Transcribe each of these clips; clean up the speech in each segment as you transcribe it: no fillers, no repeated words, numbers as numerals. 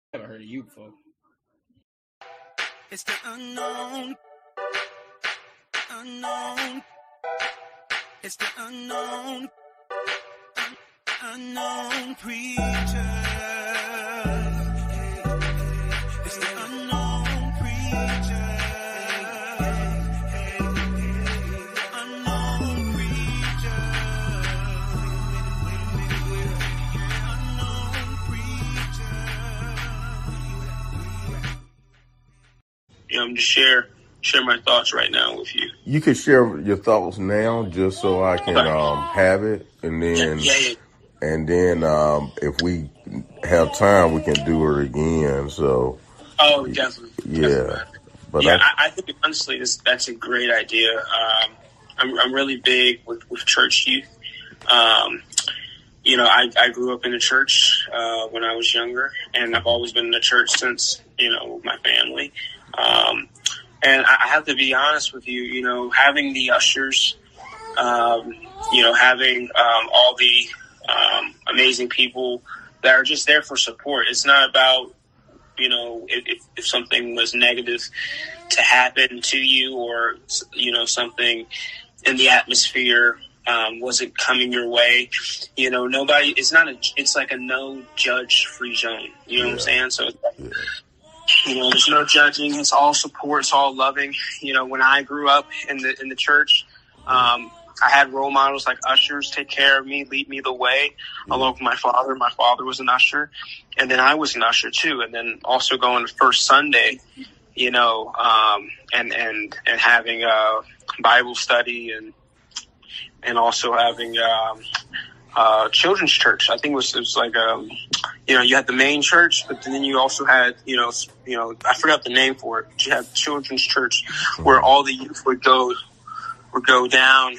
Never heard of you before. It's the unknown. It's the unknown preacher. It's the unknown preacher. Unknown preacher. Unknown preacher. Just share my thoughts right now with you. You can share your thoughts now, just so I can have it, and then if we have time, we can do it again. So, definitely, yeah. But I think honestly, that's a great idea. I'm really big with church youth. I grew up in the church when I was younger, and I've always been in the church since with my family. And I have to be honest with you, having the ushers, having all the amazing people that are just there for support. It's not about, if something was negative to happen to you or, something in the atmosphere wasn't coming your way. Nobody, it's like a no judge free zone. You know what I'm saying? So there's no judging. It's all support. It's all loving. When I grew up in the church, I had role models like ushers take care of me, lead me the way, along with my father. My father was an usher, and then I was an usher too. And then also going to First Sunday, and having a Bible study and also having children's church. I think it was like you had the main church, but then you also had I forgot the name for it. But you had children's church where all the youth would go down.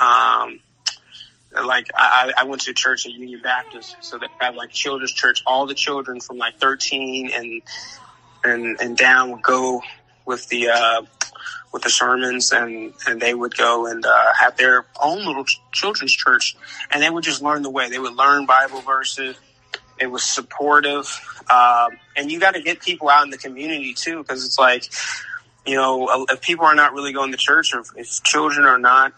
Like I went to church at Union Baptist, so they have like children's church. All the children from like 13 and down would go with the sermons, and they would go and have their own little children's church, and they would just learn the way. They would learn Bible verses. It was supportive, and you got to get people out in the community too, because it's like, if people are not really going to church, or if children are not,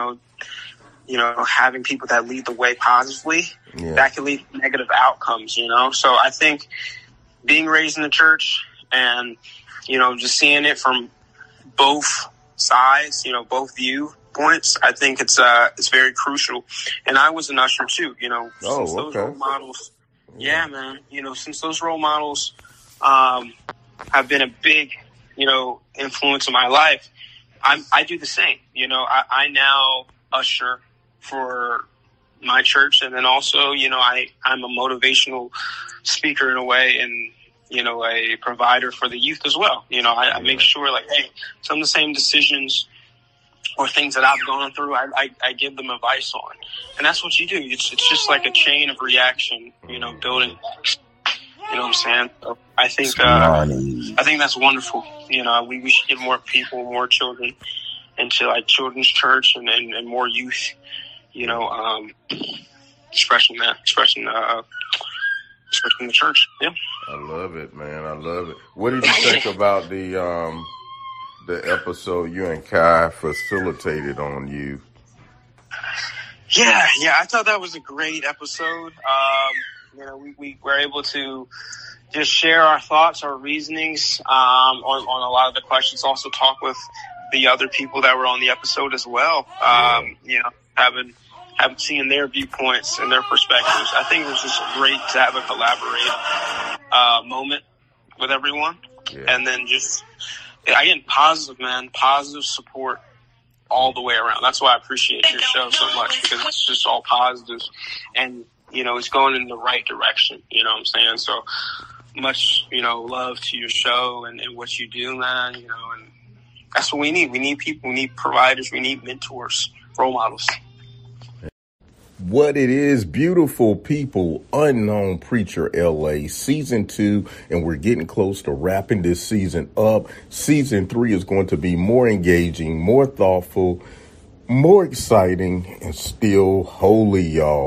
having people that lead the way positively, that can lead to negative outcomes. So I think being raised in the church and just seeing it from both sides, both viewpoints, I think it's very crucial. And I was an usher too, since those role models. Yeah, man. Since those role models have been a big, influence in my life, I do the same. I now usher for my church, and then also, I'm a motivational speaker in a way, and a provider for the youth as well. I make sure, like, hey, some of the same decisions or things that I've gone through, I give them advice on. And that's what you do. It's just like a chain of reaction, building. You know what I'm saying? So I think that's wonderful. We should get more people, more children into like children's church and more youth, expressing the church. Yeah. I love it, man. I love it. What did you think about the episode you and Kai facilitated on you? Yeah, I thought that was a great episode. We were able to just share our thoughts, our reasonings on a lot of the questions. Also talk with the other people that were on the episode as well. Having seen their viewpoints and their perspectives. I think it was just great to have a collaborative moment with everyone, and then just again positive support all the way around. That's why I appreciate your show so much, because it's just all positive, and it's going in the right direction. You know what I'm saying? So much, love to your show and what you do, man. And that's what we need. We need people. We need providers. We need mentors, role models. What it is, beautiful people, Unknown Preacher LA, season 2, and we're getting close to wrapping this season up. Season 3 is going to be more engaging, more thoughtful, more exciting, and still holy, y'all.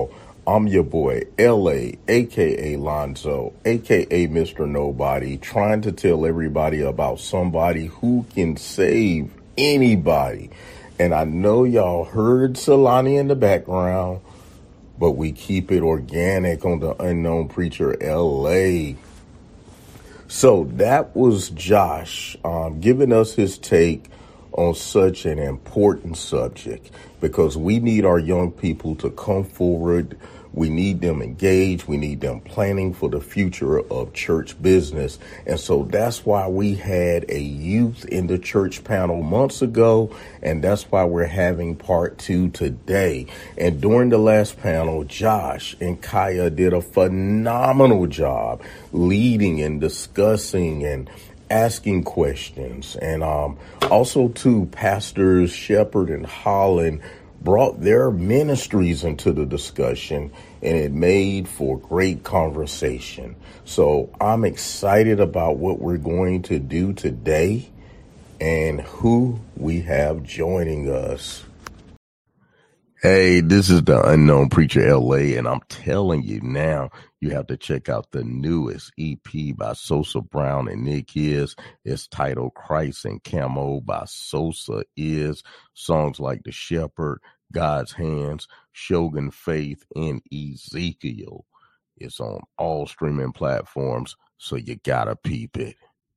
I'm your boy, LA, aka Lonzo, aka Mr. Nobody, trying to tell everybody about somebody who can save anybody. And I know y'all heard Solani in the background, but we keep it organic on the Unknown Preacher LA. So that was Josh giving us his take on such an important subject, because we need our young people to come forward. We need them engaged. We need them planning for the future of church business. And so that's why we had a youth in the church panel months ago. And that's why we're having part 2 today. And during the last panel, Josh and Kaya did a phenomenal job leading and discussing and asking questions. And also too, Pastors Shepard and Holland brought their ministries into the discussion, and it made for great conversation. So I'm excited about what we're going to do today and who we have joining us. Hey, this is the Unknown Preacher LA, and I'm telling you now, you have to check out the newest EP by Sosa Brown and Nick Is. It's titled Christ and Camo by Sosa Is. Songs like The Shepherd, God's Hands, Shogun Faith, and Ezekiel. It's on all streaming platforms, so you gotta peep it.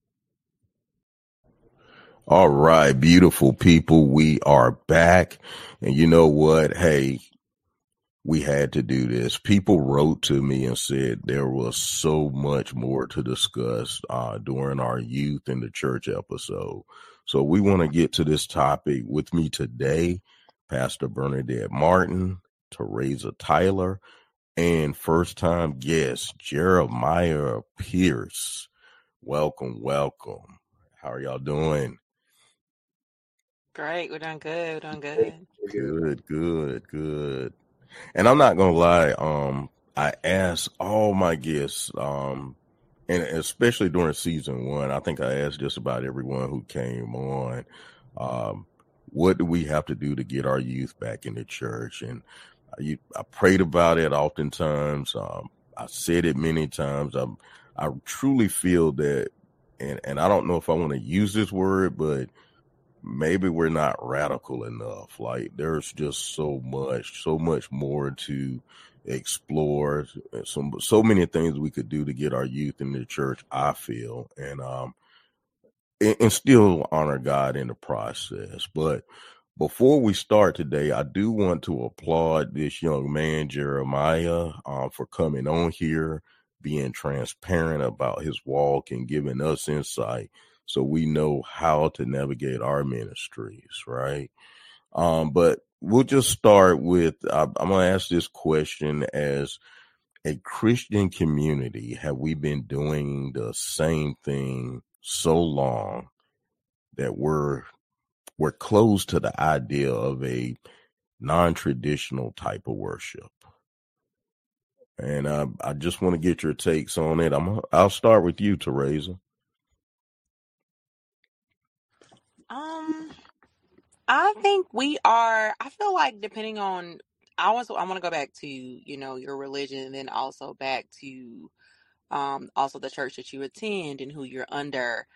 All right, beautiful people, we are back. And you know what? Hey, we had to do this. People wrote to me and said there was so much more to discuss during our youth in the church episode. So we want to get to this topic. With me today, Pastor Bernadette Martin, Teresa Tyler, and first-time guest, Jeremiah Pierce. Welcome, welcome. How are y'all doing? Great. We're doing good. We're doing good. Good. And I'm not going to lie. I asked all my guests, and especially during season 1, I think I asked just about everyone who came on, what do we have to do to get our youth back in the church? And I prayed about it oftentimes. I said it many times. I truly feel that, and I don't know if I want to use this word, but maybe we're not radical enough. Like, there's just so much more to explore. So many things we could do to get our youth in the church, I feel, and still honor God in the process. But before we start today, I do want to applaud this young man, Jeremiah, for coming on here, being transparent about his walk and giving us insight, so we know how to navigate our ministries, right? But we'll just start with, I'm going to ask this question. As a Christian community, have we been doing the same thing so long that we're close to the idea of a non-traditional type of worship? And I just want to get your takes on it. I'll start with you, Teresa. I think we are. I feel like, depending on, I want to go back to, your religion, and then also back to also the church that you attend and who you're under.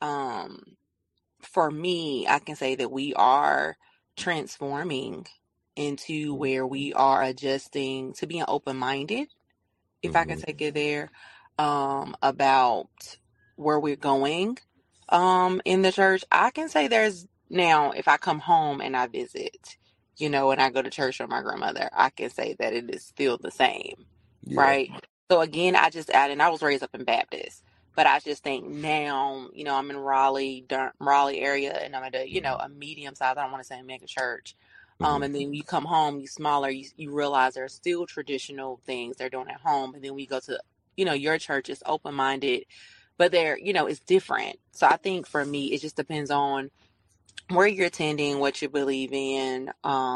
For me, I can say that we are transforming into where we are adjusting to being open-minded, if I can take it there, about where we're going in the church. I can say now, if I come home and I visit, and I go to church with my grandmother, I can say that it is still the same, right? So again, I just add, and I was raised up in Baptist, but I just think now, I'm in Raleigh area, and I'm at a medium size, I don't want to say a mega church. And then you come home, you smaller, you realize there's still traditional things they're doing at home. And then we go to, your church is open-minded, but it's different. So I think for me, it just depends on where you're attending, what you believe in.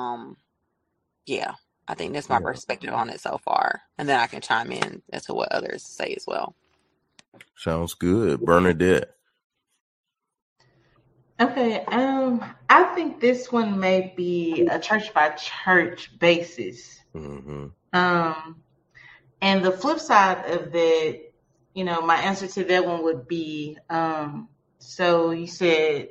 I think that's my perspective on it so far. And then I can chime in as to what others say as well. Sounds good. Bernadette. Okay, I think this one may be a church by church basis. And the flip side of that, my answer to that one would be, so you said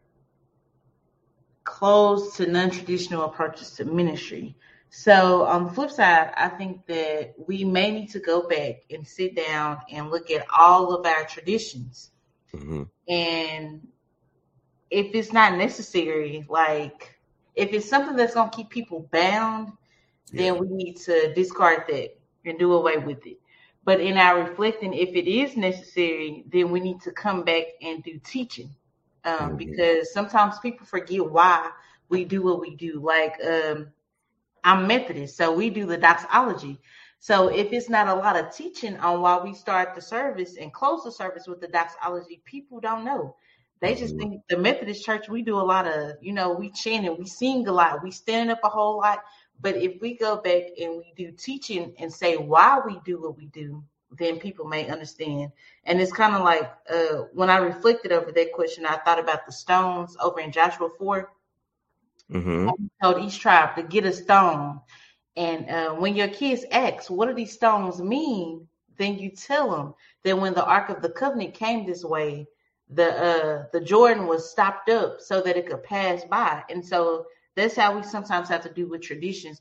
closed to non-traditional approaches to ministry. So on the flip side, I think that we may need to go back and sit down and look at all of our traditions. Mm-hmm. And if it's not necessary, like if it's something that's going to keep people bound, then we need to discard that and do away with it. But in our reflecting, if it is necessary, then we need to come back and do teaching. Because sometimes people forget why we do what we do. Like, I'm Methodist, so we do the doxology. So if it's not a lot of teaching on why we start the service and close the service with the doxology, people don't know. They just think the Methodist church, we do a lot of, we chant and we sing a lot. We stand up a whole lot. But if we go back and we do teaching and say why we do what we do, then people may understand. And it's kind of like when I reflected over that question, I thought about the stones over in Joshua 4. Mm-hmm. I told each tribe to get a stone. And when your kids ask, what do these stones mean? Then you tell them that when the Ark of the Covenant came this way, the Jordan was stopped up so that it could pass by. And so that's how we sometimes have to do with traditions.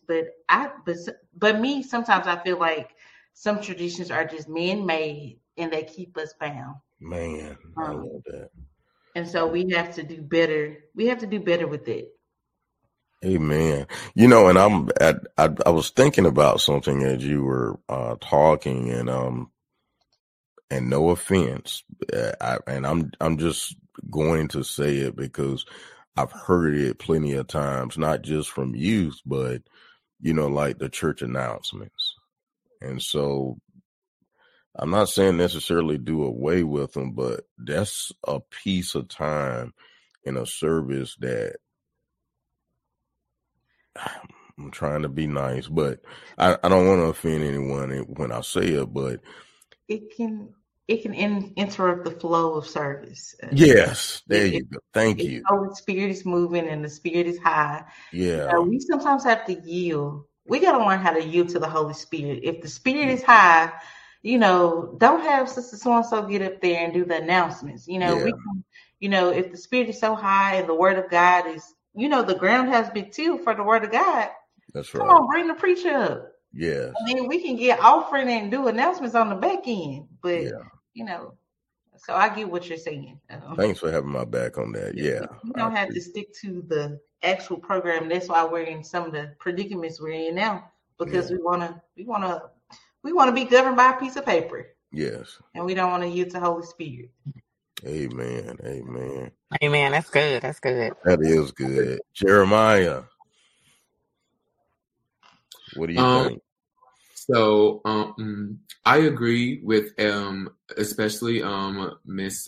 But me, sometimes I feel like some traditions are just man-made and they keep us bound. Man, I love that. And so we have to do better. We have to do better with it. Amen. And I was thinking about something as you were talking, and no offense, I'm just going to say it because I've heard it plenty of times, not just from youth, but like the church announcements. And so I'm not saying necessarily do away with them, but that's a piece of time in a service that I'm trying to be nice, but I don't want to offend anyone when I say it, but it can interrupt the flow of service. Yes, there you go. Thank you. The Spirit is moving and the Spirit is high. Yeah. We sometimes have to yield. We got to learn how to yield to the Holy Spirit. If the Spirit is high, don't have Sister So-and-so get up there and do the announcements. We can, if the Spirit is so high and the Word of God is, the ground has been tilled for the Word of God. That's right. Come on, bring the preacher up. Yeah. And then we can get offering and do announcements on the back end. But, so I get what you're saying. Thanks for having my back on that. Yeah. You don't have to stick to the actual program. That's why we're in some of the predicaments we're in now, because we want to be governed by a piece of paper. Yes. And we don't want to yield to Holy Spirit. Amen. Amen. Amen. That's good. That's good. That is good. Jeremiah, what do you think? So I agree with especially Miss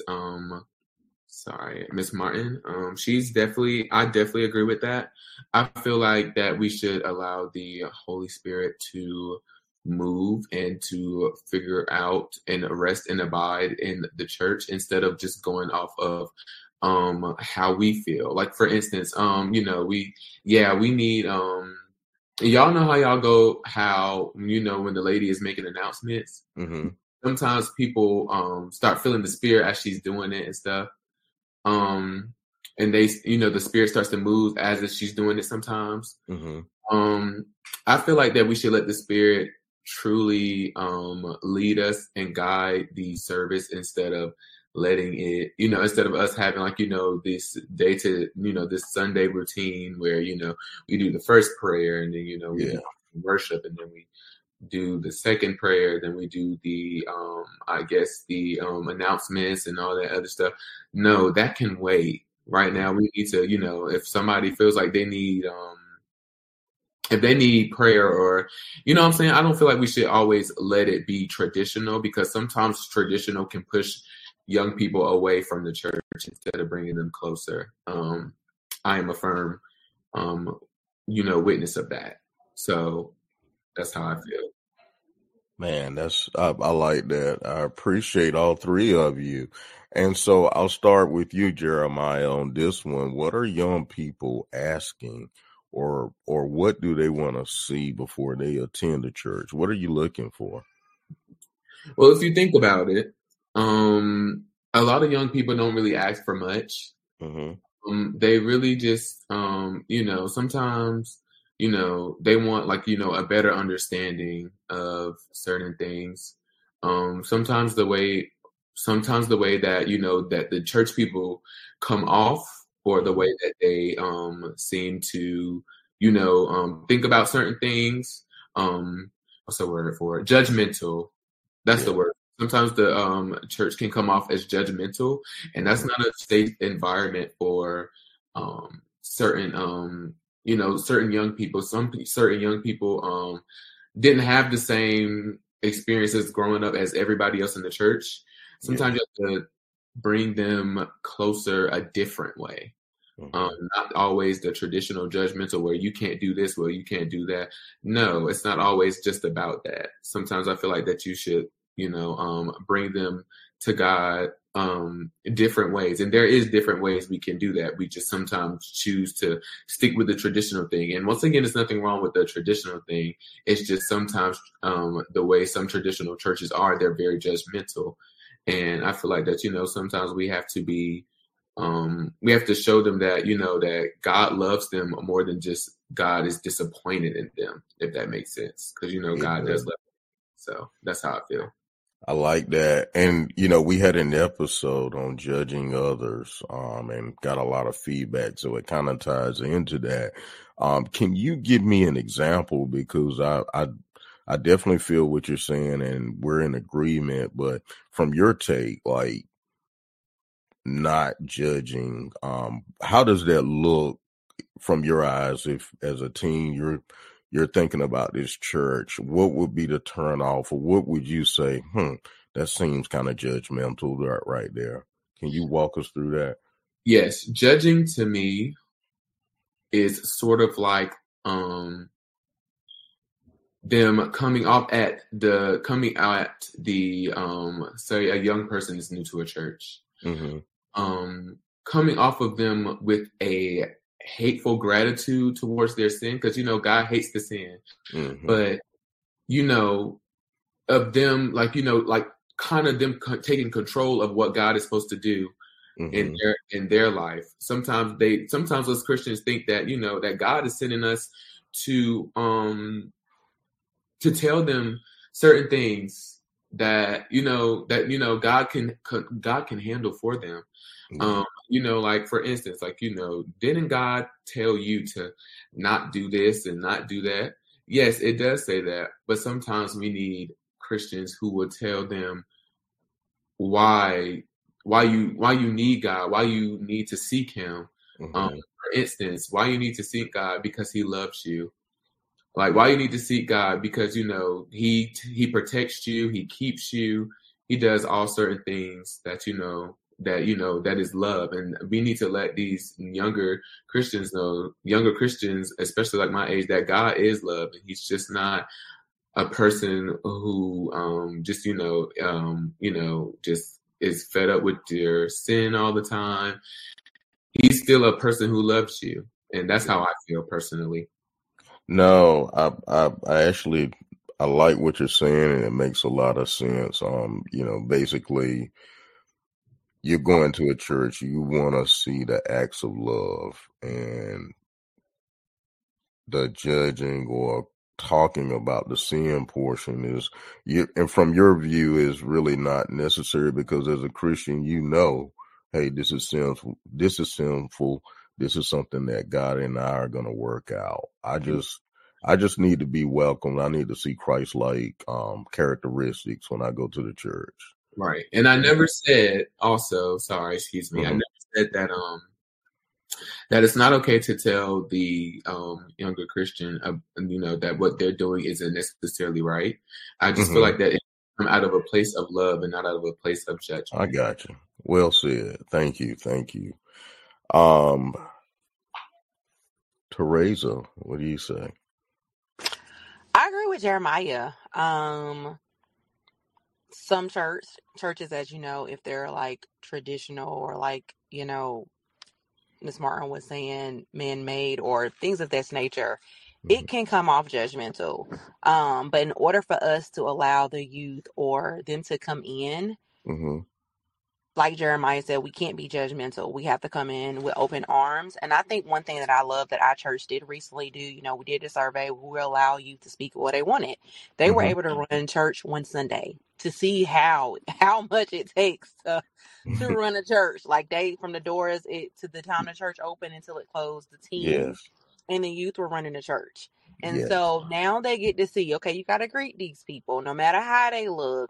Martin. I definitely agree with that. I feel like that we should allow the Holy Spirit to move and to figure out and rest and abide in the church instead of just going off of how we feel. Like for instance, we need y'all know how y'all go, when the lady is making announcements, sometimes people start feeling the Spirit as she's doing it and stuff. And they, the Spirit starts to move as if she's doing it sometimes. I feel like that we should let the Spirit truly lead us and guide the service instead of letting it, instead of us having this day to, this Sunday routine where, we do the first prayer and then, we do worship and then we do the second prayer, then we do the, announcements and all that other stuff. No, that can wait. Right now, we need to, if somebody feels like they need, if they need prayer or, what I'm saying? I don't feel like we should always let it be traditional because sometimes traditional can push young people away from the church instead of bringing them closer. I am a firm, witness of that. So that's how I feel. Man, I like that. I appreciate all three of you. And so I'll start with you, Jeremiah, on this one. What are young people asking or what do they want to see before they attend the church? What are you looking for? Well, if you think about it, a lot of young people don't really ask for much. They really just, sometimes, they want a better understanding of certain things. Sometimes the way that, that the church people come off, or the way that they seem to, think about certain things. What's the word for it? Judgmental. That's the word. Sometimes the church can come off as judgmental, and that's not a safe environment for certain certain young people. Certain young people didn't have the same experiences growing up as everybody else in the church. Sometimes you have to bring them closer a different way. Not always the traditional judgmental where you can't do this, where you can't do that. No, it's not always just about that. Sometimes I feel like that you should, bring them to God different ways. And there is different ways we can do that. We just sometimes choose to stick with the traditional thing. And once again, there's nothing wrong with the traditional thing. It's just sometimes the way some traditional churches are, they're very judgmental. And I feel like that, sometimes we have to be, we have to show them that, that God loves them more than just God is disappointed in them, if that makes sense. Because, God does love them. So that's how I feel. I like that. And, we had an episode on judging others, and got a lot of feedback. So it kind of ties into that. Can you give me an example? Because I definitely feel what you're saying and we're in agreement, but from your take, like not judging, how does that look from your eyes? If as a teen, you're thinking about this church, what would be the turn off, or what would you say, that seems kind of judgmental right there? Can you walk us through that? Yes. Judging to me is sort of like them coming out the say a young person is new to a church, coming off of them with a hateful gratitude towards their sin, because God hates the sin, but of them like kind of them taking control of what God is supposed to do in their life. Sometimes us Christians think that that God is sending us to tell them certain things that God can handle for them. Like for instance, didn't God tell you to not do this and not do that? Yes, it does say that, but sometimes we need Christians who will tell them why you need God, why you need to seek Him. For instance, why you need to seek God because He loves you. Like why you need to seek God because He protects you, He keeps you, He does all certain things that that is love. And we need to let these younger Christians know, especially like my age, that God is love, and He's just not a person who just is fed up with your sin all the time. He's still a person who loves you, and that's how I feel personally. No, I actually I like what you're saying, and it makes a lot of sense. Basically, you're going to a church, you want to see the acts of love, and the judging or talking about the sin portion is, and from your view, is really not necessary, because as a Christian, hey, this is sinful. This is sinful. This is something that God and I are going to work out. I just need to be welcomed. I need to see Christ-like characteristics when I go to the church. Right. And I never said also, sorry, excuse me. I never said that that it's not okay to tell the younger Christian, that what they're doing isn't necessarily right. I just feel like that it comes out of a place of love and not out of a place of judgment. I got you. Well said. Thank you. Teresa, what do you say? I agree with Jeremiah. Some churches, as if they're like traditional or like, Ms. Martin was saying, man-made or things of this nature, it can come off judgmental. But in order for us to allow the youth or them to come in, like Jeremiah said, we can't be judgmental. We have to come in with open arms. And I think one thing that I love that our church did recently do, we did a survey. We allow youth to speak what they wanted. They were able to run church one Sunday to see how much it takes to run a church. Like from the doors to the time the church opened until it closed, the team and the youth were running the church. And so now they get to see, okay, you got to greet these people no matter how they look,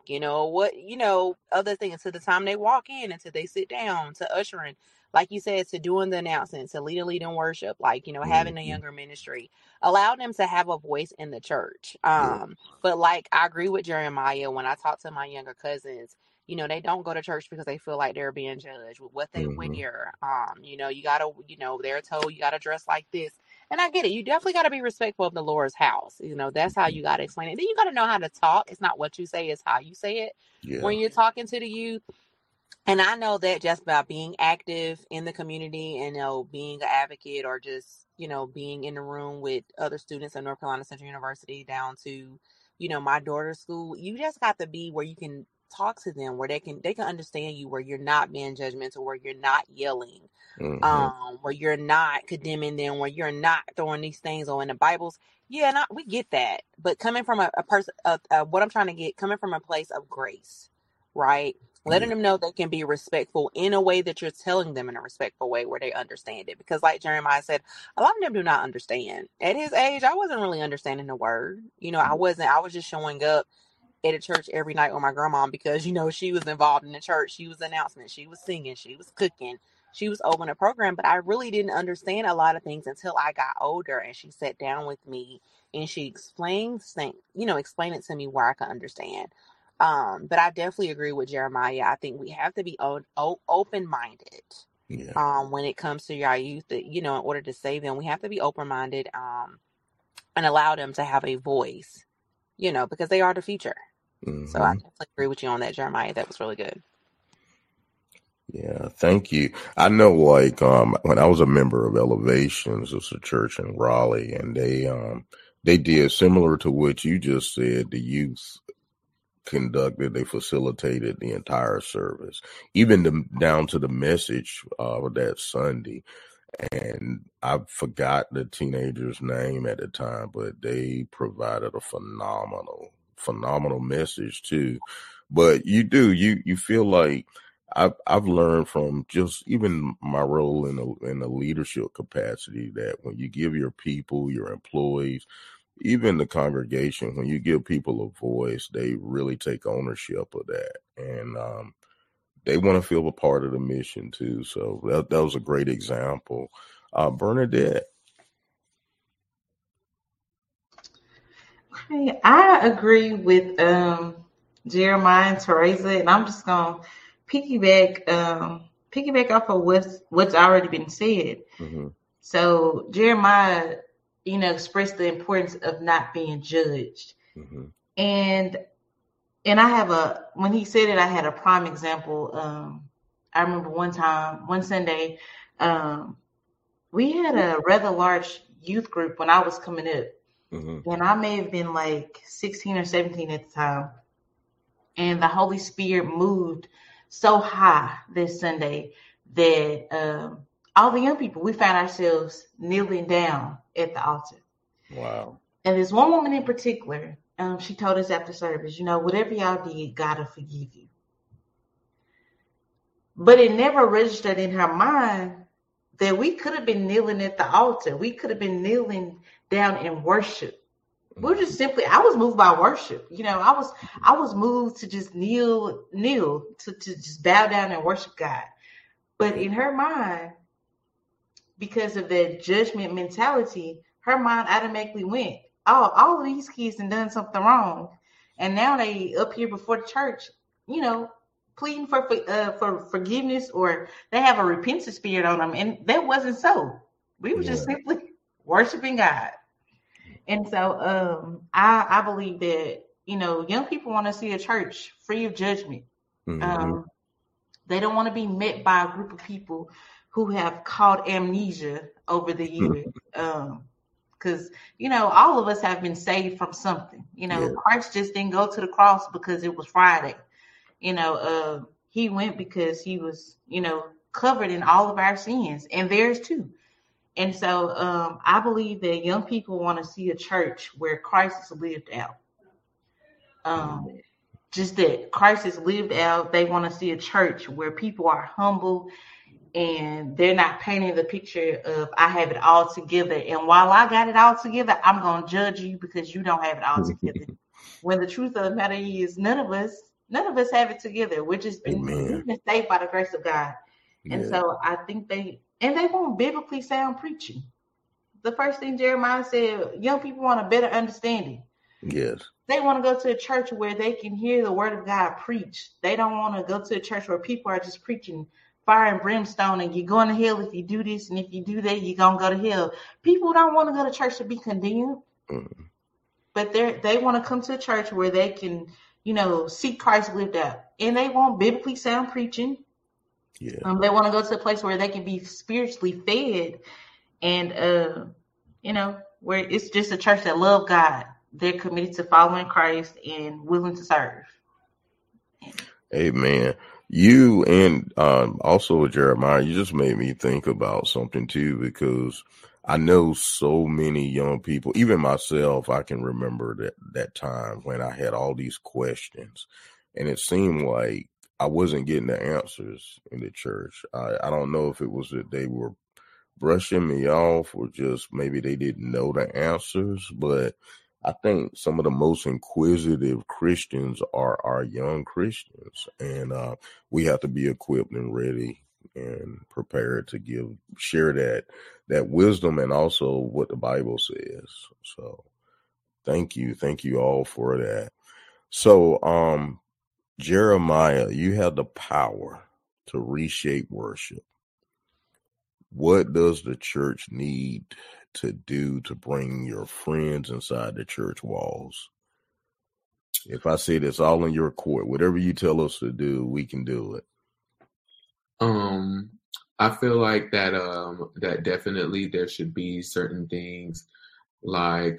other things, to the time they walk in, until they sit down, to ushering, like you said, to doing the announcements, to leading worship, like, having a younger ministry, allow them to have a voice in the church. But like, I agree with Jeremiah when I talk to my younger cousins, they don't go to church because they feel like they're being judged with what they wear. You gotta, they're told you gotta dress like this. And I get it. You definitely got to be respectful of the Lord's house. That's how you got to explain it. Then you got to know how to talk. It's not what you say, it's how you say it when you're talking to the youth. And I know that just by being active in the community and, being an advocate, or just, being in the room with other students at North Carolina Central University down to, my daughter's school, you just got to be where you can talk to them, where they can understand you, where you're not being judgmental, where you're not yelling, where you're not condemning them, where you're not throwing these things on the Bibles. Yeah, we get that. But coming from a person, what I'm trying to get, coming from a place of grace, right? Letting them know they can be respectful in a way that you're telling them in a respectful way where they understand it. Because like Jeremiah said, a lot of them do not understand. At his age, I wasn't really understanding the word. I was just showing up at a church every night with my grandma because, she was involved in the church. She was announcing, she was singing, she was cooking, she was opening a program. But I really didn't understand a lot of things until I got older and she sat down with me and she explained it to me where I could understand. But I definitely agree with Jeremiah. I think we have to be open-minded when it comes to our youth, that, in order to save them, we have to be open-minded and allow them to have a voice, because they are the future. So I definitely agree with you on that, Jeremiah. That was really good. Yeah, thank you. I know, like, when I was a member of Elevations, it's a church in Raleigh, and they did similar to what you just said. The youth they facilitated the entire service, even down to the message that Sunday. And I forgot the teenager's name at the time, but they provided a phenomenal message too. But you feel like I've learned from just even my role in a leadership capacity that when you give your people, your employees, even the congregation, when you give people a voice, they really take ownership of that. And they want to feel a part of the mission too. So that was a great example. Bernadette. Okay, I agree with Jeremiah and Teresa, and I'm just gonna piggyback off of what's already been said. So Jeremiah, expressed the importance of not being judged, and when he said it, I had a prime example. I remember one Sunday, we had a rather large youth group when I was coming up. And I may have been like 16 or 17 at the time. And the Holy Spirit moved so high this Sunday that all the young people, we found ourselves kneeling down at the altar. Wow. And this one woman in particular, she told us after service, whatever y'all did, God will forgive you. But it never registered in her mind that we could have been kneeling at the altar. We could have been kneeling down in worship. We're just simply, I was moved by worship. I was moved to just kneel, to just bow down and worship God. But in her mind, because of that judgment mentality, her mind automatically went, oh, all of these kids have done something wrong. And now they up here before the church, pleading for forgiveness, or they have a repentant spirit on them. And that wasn't so. We were just simply worshiping God. And so I believe that, young people want to see a church free of judgment. They don't want to be met by a group of people who have caught amnesia over the years. Because, all of us have been saved from something. Christ just didn't go to the cross because it was Friday. He went because he was, covered in all of our sins and theirs too. And so I believe that young people want to see a church where Christ is lived out. Just that Christ is lived out. They want to see a church where people are humble and they're not painting the picture of I have it all together. And while I got it all together, I'm going to judge you because you don't have it all together. When the truth of the matter is none of us have it together. We've been saved by the grace of God. And so I think they want biblically sound preaching. The first thing Jeremiah said, young people want a better understanding. Yes. They want to go to a church where they can hear the word of God preached. They don't want to go to a church where people are just preaching fire and brimstone and you're going to hell if you do this, and if you do that, you're going to go to hell. People don't want to go to church to be condemned. But they want to come to a church where they can, see Christ lived out. And they want biblically sound preaching. Yeah. They want to go to a place where they can be spiritually fed and, where it's just a church that love God. They're committed to following Christ and willing to serve. Amen. You and also Jeremiah, you just made me think about something too, because I know so many young people, even myself, I can remember that time when I had all these questions and it seemed like I wasn't getting the answers in the church. I don't know if it was that they were brushing me off or just maybe they didn't know the answers, but I think some of the most inquisitive Christians are our young Christians, and we have to be equipped and ready and prepared to share that wisdom and also what the Bible says. So thank you all for that. So Jeremiah, you have the power to reshape worship. What does the church need to do to bring your friends inside the church walls? If I say this all in your court, whatever you tell us to do, we can do it. I feel like that definitely there should be certain things like,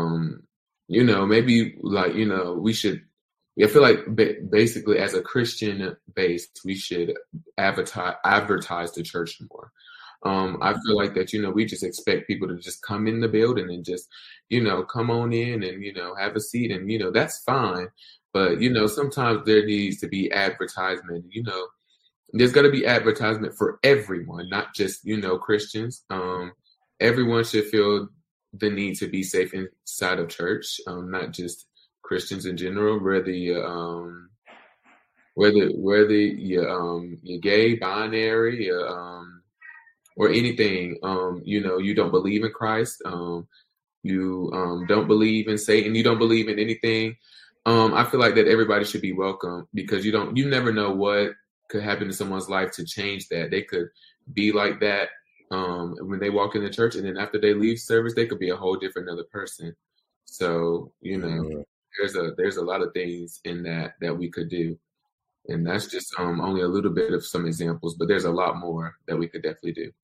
maybe like, we should, I feel like basically as a Christian base, we should advertise the church more. I feel like that, we just expect people to just come in the building and just, come on in and, have a seat and, that's fine. But, sometimes there needs to be advertisement, there's going to be advertisement for everyone, not just, Christians. Everyone should feel the need to be safe inside of church, not just Christians in general, whether you're gay, binary, or anything, you don't believe in Christ, you don't believe in Satan, you don't believe in anything. I feel like that everybody should be welcome because you never know what could happen to someone's life to change that. They could be like that when they walk in the church, and then after they leave service, they could be a whole different other person. So, there's a lot of things in that we could do. And that's just only a little bit of some examples, but there's a lot more that we could definitely do.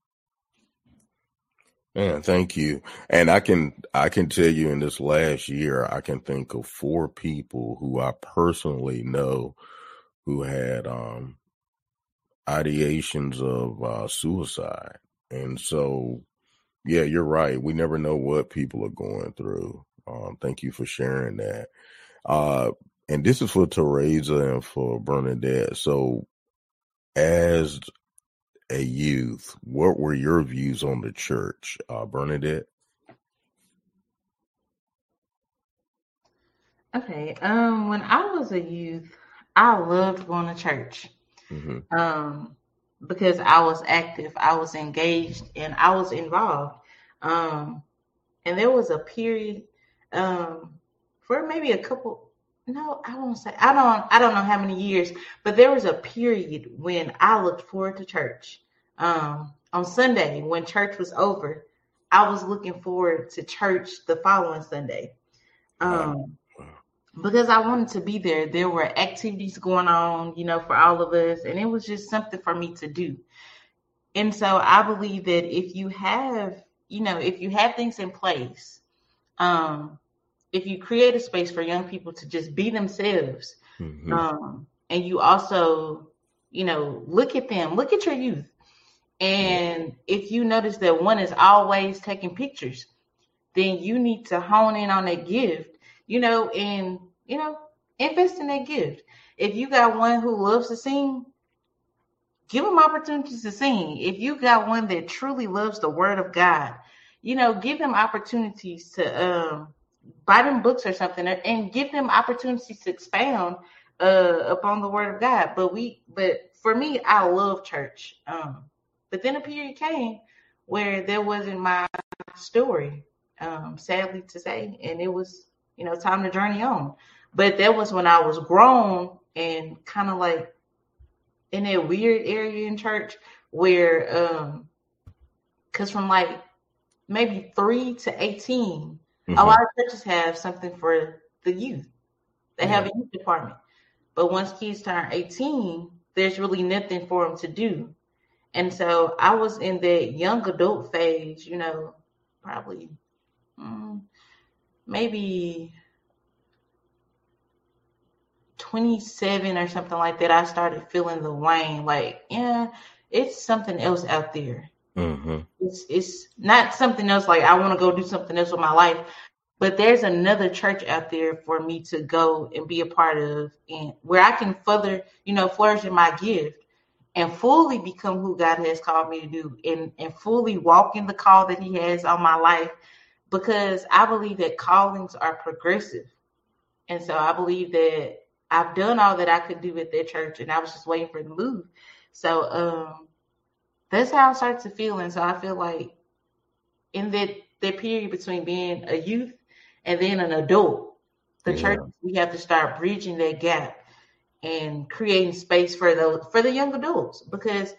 Man, thank you. And I can tell you in this last year, I can think of 4 people who I personally know who had ideations of suicide. And so, yeah, you're right. We never know what people are going through. Thank you for sharing that. And this is for Teresa and for Bernadette. So as a youth, what were your views on the church, Bernadette? Okay. When I was a youth, I loved going to church. Because I was active, I was engaged, and I was involved. And there was a period for maybe a couple. No, I won't say. I don't know how many years, but there was a period when I looked forward to church. On Sunday, when church was over, I was looking forward to church the following Sunday. Because I wanted to be there. There were activities going on, for all of us, and it was just something for me to do. And so I believe that if you have, if you have things in place, if you create a space for young people to just be themselves, and you also, look at them, look at your youth. And if you notice that one is always taking pictures, then you need to hone in on that gift, and, invest in that gift. If you got one who loves to sing, give them opportunities to sing. If you got one that truly loves the word of God, give them opportunities to buy them books or something, and give them opportunities to expound upon the word of God. But for me, I love church. But then a period came where there wasn't my story, sadly to say, and it was, time to journey on. But that was when I was grown and kind of like in that weird area in church where, because from like maybe 3 to 18, a lot of churches have something for the youth. They have a youth department. But once kids turn 18, there's really nothing for them to do. And so I was in that young adult phase, probably maybe 27 or something like that. I started feeling the wane, like, it's something else out there. It's not something else like I want to go do something else with my life, but there's another church out there for me to go and be a part of, and where I can further, flourish in my gift and fully become who God has called me to do, and fully walk in the call that he has on my life, because I believe that callings are progressive. And so I believe that I've done all that I could do at that church, and I was just waiting for the move. So that's how I started to feel. And so I feel like in that period between being a youth and then an adult, the church, we have to start bridging that gap and creating space for the young adults, because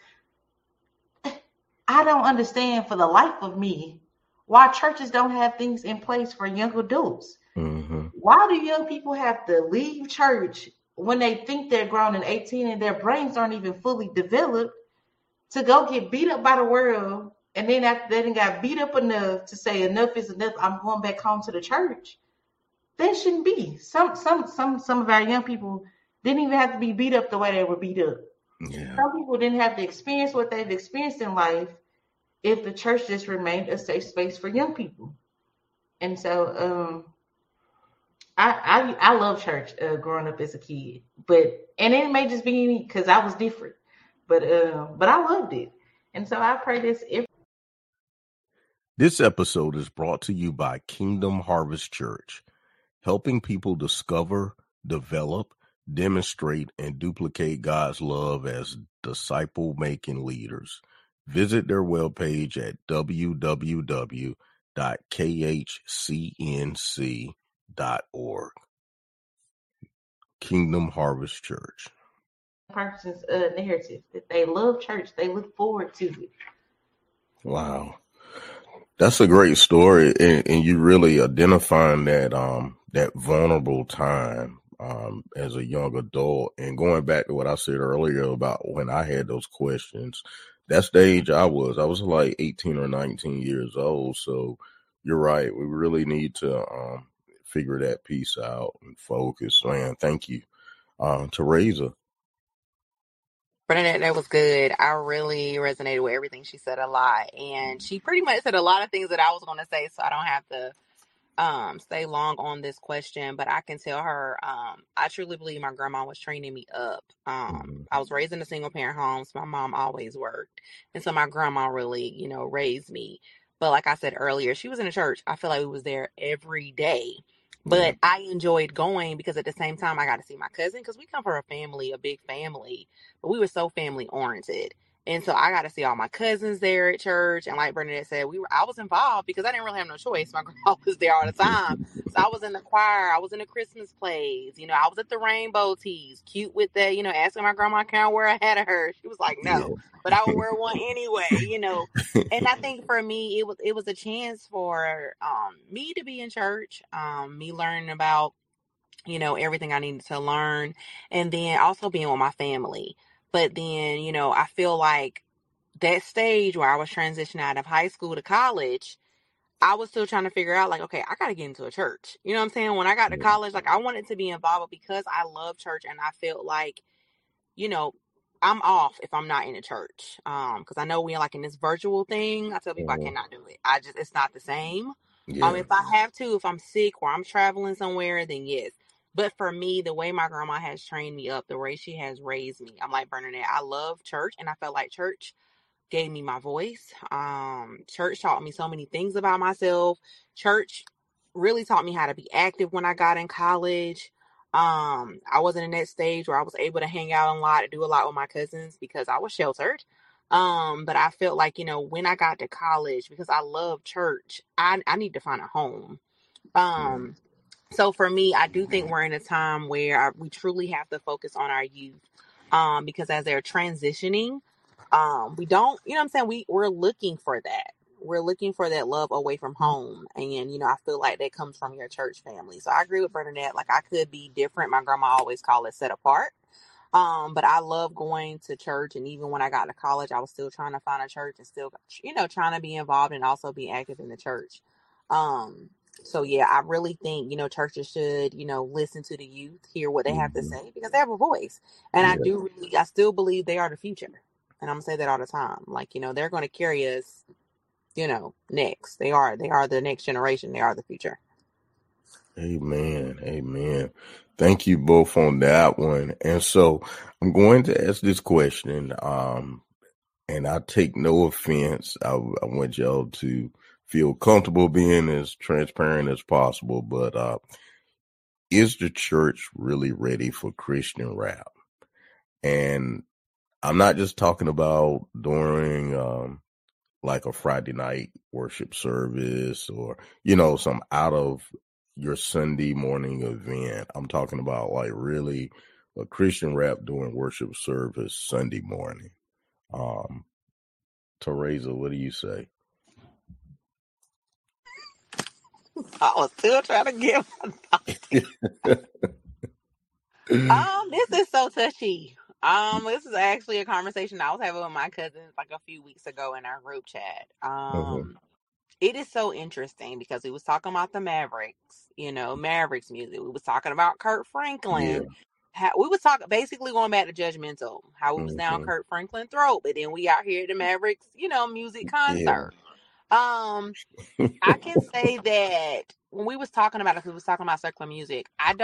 I don't understand for the life of me why churches don't have things in place for young adults. Why do young people have to leave church when they think they're grown and 18 and their brains aren't even fully developed to go get beat up by the world, and then after they got beat up enough to say enough is enough, I'm going back home to the church? That shouldn't be. Some of our young people didn't even have to be beat up the way they were beat up. Some people didn't have to experience what they've experienced in life if the church just remained a safe space for young people. And so I love church growing up as a kid, and it may just be me because I was different, but I loved it. And so I pray this. This episode is brought to you by Kingdom Harvest Church, helping people discover, develop, demonstrate, and duplicate God's love as disciple-making leaders. Visit their webpage at www.khcnc.org. Kingdom Harvest Church. Person's narrative that they love church, they look forward to it. Wow, that's a great story, and you really identifying that that vulnerable time as a young adult, and going back to what I said earlier about when I had those questions. That's the age I was. I was like 18 or 19 years old. So you're right. We really need to figure that piece out and focus. Man, thank you. Teresa. Bernadette, that was good. I really resonated with everything she said a lot. And she pretty much said a lot of things that I was going to say, so I don't have to stay long on this question, but I can tell her I truly believe my grandma was training me up. I was raised in a single parent home, so my mom always worked, and so my grandma really raised me. But like I said earlier, she was in a church. I feel like we was there every day, but I enjoyed going because at the same time I got to see my cousin, because we come from a big family, but we were so family oriented. And so I got to see all my cousins there at church. And like Bernadette said, I was involved because I didn't really have no choice. My grandma was there all the time. So I was in the choir. I was in the Christmas plays. I was at the rainbow teas, cute with that, asking my grandma, can I wear a hat of her? She was like, no, but I would wear one anyway, And I think for me, it was a chance for me to be in church, me learning about, everything I needed to learn, and then also being with my family. But then, I feel like that stage where I was transitioning out of high school to college, I was still trying to figure out, like, okay, I got to get into a church. You know what I'm saying? When I got to college, like, I wanted to be involved because I love church, and I felt like, you know, I'm off if I'm not in a church. Because I know we're like in this virtual thing. I tell people I cannot do it. It's not the same. Yeah. If I have to, if I'm sick or I'm traveling somewhere, then yes. But for me, the way my grandma has trained me up, the way she has raised me, I'm like, Bernadette, I love church, and I felt like church gave me my voice. Church taught me so many things about myself. Church really taught me how to be active when I got in college. I wasn't in that stage where I was able to hang out a lot, do a lot with my cousins because I was sheltered. But I felt like, when I got to college, because I love church, I need to find a home. So for me, I do think we're in a time where we truly have to focus on our youth. Because as they're transitioning, we don't, you know what I'm saying? We're looking for that. We're looking for that love away from home. And, I feel like that comes from your church family. So I agree with Bernadette. Like, I could be different. My grandma always called it set apart. But I love going to church. And even when I got to college, I was still trying to find a church and still, trying to be involved and also be active in the church. So yeah, I really think, churches should, listen to the youth, hear what they have to say, because they have a voice. And I still believe they are the future. And I'm gonna say that all the time. Like, they're going to carry us, next. They are the next generation. They are the future. Amen. Thank you both on that one. And so I'm going to ask this question, and I take no offense. I want y'all to feel comfortable being as transparent as possible, but is the church really ready for Christian rap? And I'm not just talking about during like a Friday night worship service or, some out of your Sunday morning event. I'm talking about like really a Christian rap during worship service Sunday morning. Teresa, what do you say? I was still trying to get my thoughts. This is so touchy. This is actually a conversation I was having with my cousins like a few weeks ago in our group chat. It is so interesting because we was talking about the Mavericks, Mavericks music. We was talking about Kirk Franklin. We was talking basically going back to Judgmental, how we was down Kirk Franklin throat, but then we out here at the Mavericks, music concert. I can say that when we was talking about it, we was talking about secular music.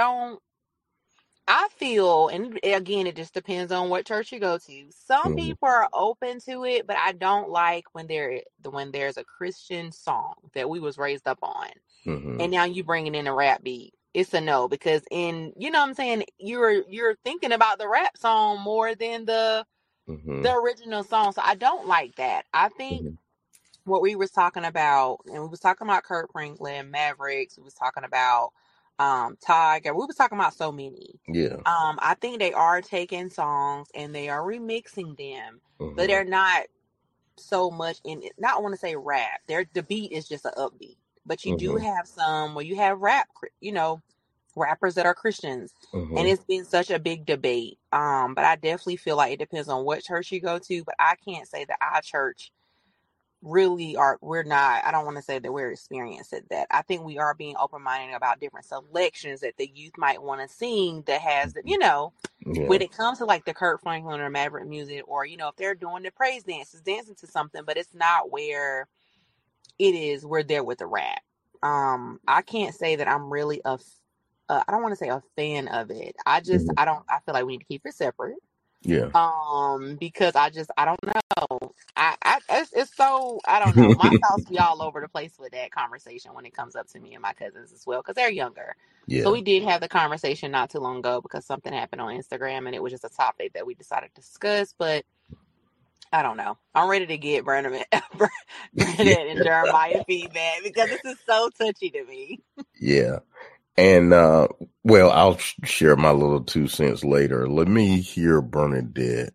I feel, and again, it just depends on what church you go to. Some people are open to it, but I don't like when there's a Christian song that we was raised up on, and now you bringing in a rap beat. It's a no, because you know what I'm saying, you're thinking about the rap song more than the original song. So I don't like that. I think what we was talking about, and we was talking about Kirk Franklin, Mavericks. We was talking about Tiger. We was talking about so many. I think they are taking songs and they are remixing them, but they're not so much in it. Not want to say rap. The beat is just an upbeat, but you do have some where you have rap, rappers that are Christians, and it's been such a big debate. But I definitely feel like it depends on what church you go to, but I can't say that our church really we're not, I don't want to say that we're experiencing that. I think we are being open-minded about different selections that the youth might want to sing that has, when it comes to like the Kirk Franklin or Maverick music, or, if they're doing the praise dances, dancing to something, but it's not where it is, we're there with the rap. I can't say that I'm really I don't want to say a fan of it. I feel like we need to keep it separate. Because I don't know. It's so, I don't know. My thoughts be all over the place with that conversation when it comes up to me and my cousins as well, because they're younger. So we did have the conversation not too long ago because something happened on Instagram and it was just a topic that we decided to discuss, but I don't know. I'm ready to get Bernadette and Jeremiah feedback because this is so touchy to me. And, well, I'll share my little 2 cents later. Let me hear Bernadette.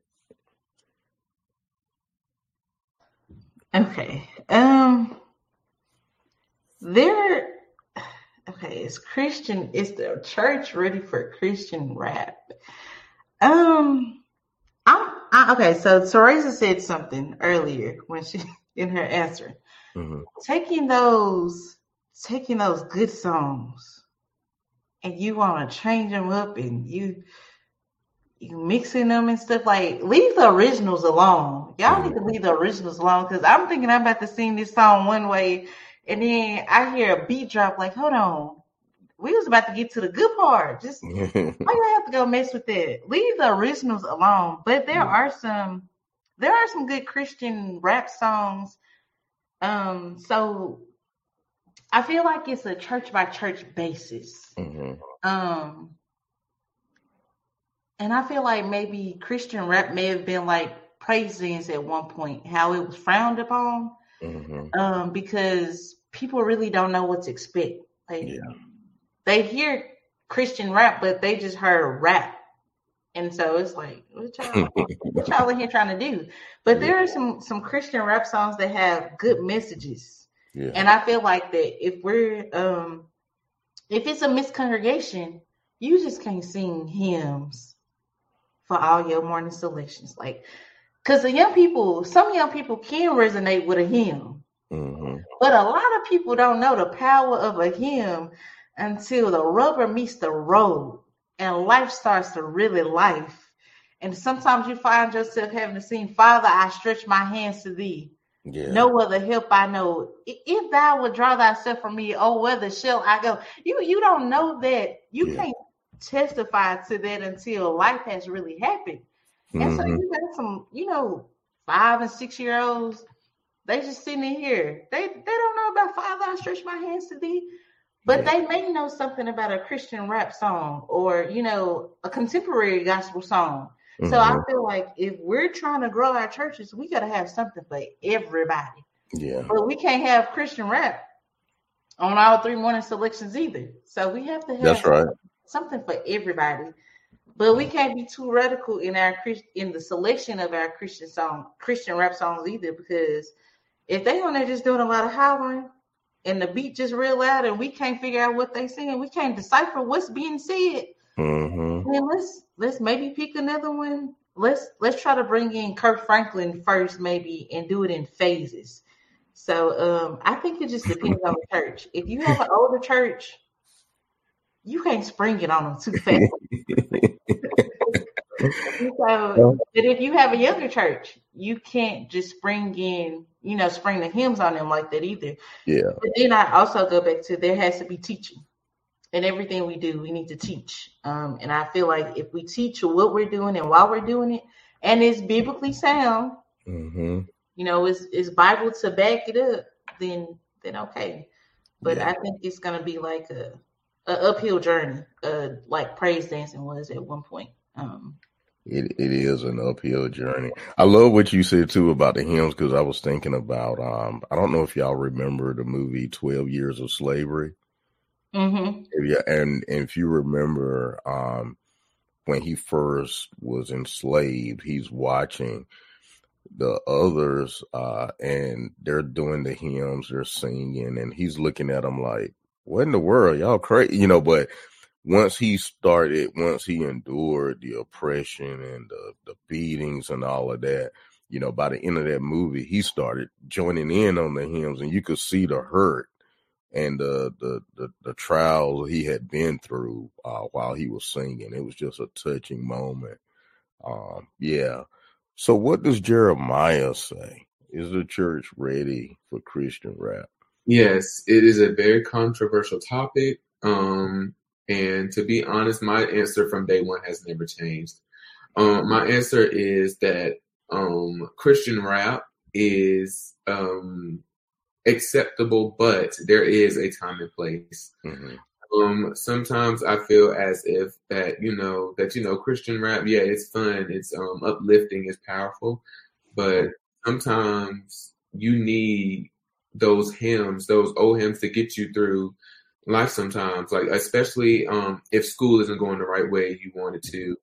Okay. Is the church ready for Christian rap? I'm Okay, so Teresa said something earlier when she in her answer. Mm-hmm. Taking those good songs and you want to change them up and you mixing them and stuff, like, leave the originals alone. Y'all need to leave the originals alone, because I'm thinking I'm about to sing this song one way and then I hear a beat drop, like, hold on, we was about to get to the good part. Just why you have to go mess with that? Leave the originals alone. But there are some good Christian rap songs. So I feel like it's a church by church basis. Mm-hmm. And I feel like maybe Christian rap may have been like praise dance at one point, how it was frowned upon. Mm-hmm. Because people really don't know what to expect. Like, they hear Christian rap, but they just heard rap. And so it's like, what y'all in here trying to do? But there are some Christian rap songs that have good messages. Yeah. And I feel like that if it's a mixed congregation, you just can't sing hymns for all your morning selections. Like, because some young people can resonate with a hymn. Mm-hmm. But a lot of people don't know the power of a hymn until the rubber meets the road and life starts to really life. And sometimes you find yourself having to sing, Father, I stretch my hands to thee. Yeah. No other help I know. If thou would draw thyself from me, oh, whither shall I go? You don't know that. You can't testify to that until life has really happened. Mm-hmm. And so you got some, 5 and 6 year olds, they just sitting in here. They don't know about Father, I stretch my hands to thee. But they may know something about a Christian rap song or, a contemporary gospel song. Mm-hmm. So I feel like if we're trying to grow our churches, we got to have something for everybody. Yeah. But we can't have Christian rap on all 3 morning selections either. So we have to have something for everybody. But we can't be too radical in the selection of our Christian rap songs either, because if they on there just doing a lot of hollering, and the beat just real loud, and we can't figure out what they saying, we can't decipher what's being said. Mm-hmm. Then let's maybe pick another one. Let's try to bring in Kirk Franklin first, maybe, and do it in phases. So I think it just depends on the church. If you have an older church, you can't spring it on them too fast. But if you have a younger church, you can't just spring the hymns on them like that either. Yeah. But then I also go back to, there has to be teaching. And everything we do, we need to teach. And I feel like if we teach what we're doing and why we're doing it, and it's biblically sound, mm-hmm. It's Bible to back it up, then okay. But I think it's gonna be like a uphill journey, like praise dancing was at one point. It is an uphill journey. I love what you said too about the hymns, because I was thinking about I don't know if y'all remember the movie 12 Years of Slavery. Mm-hmm. Yeah, and if you remember when he first was enslaved, he's watching the others and they're doing the hymns, they're singing, and he's looking at them like, what in the world, y'all crazy, but once he endured the oppression and the beatings and all of that, by the end of that movie, he started joining in on the hymns, and you could see the hurt and the trials he had been through while he was singing. It was just a touching moment. So what does Jeremiah say? Is the church ready for Christian rap? Yes, it is a very controversial topic. And to be honest, my answer from day one has never changed. My answer is that Christian rap is acceptable, but there is a time and place. Mm-hmm. Sometimes I feel as if that Christian rap, it's fun, it's uplifting, it's powerful, but sometimes you need those hymns, those old hymns, to get you through life sometimes, like especially if school isn't going the right way you want it to,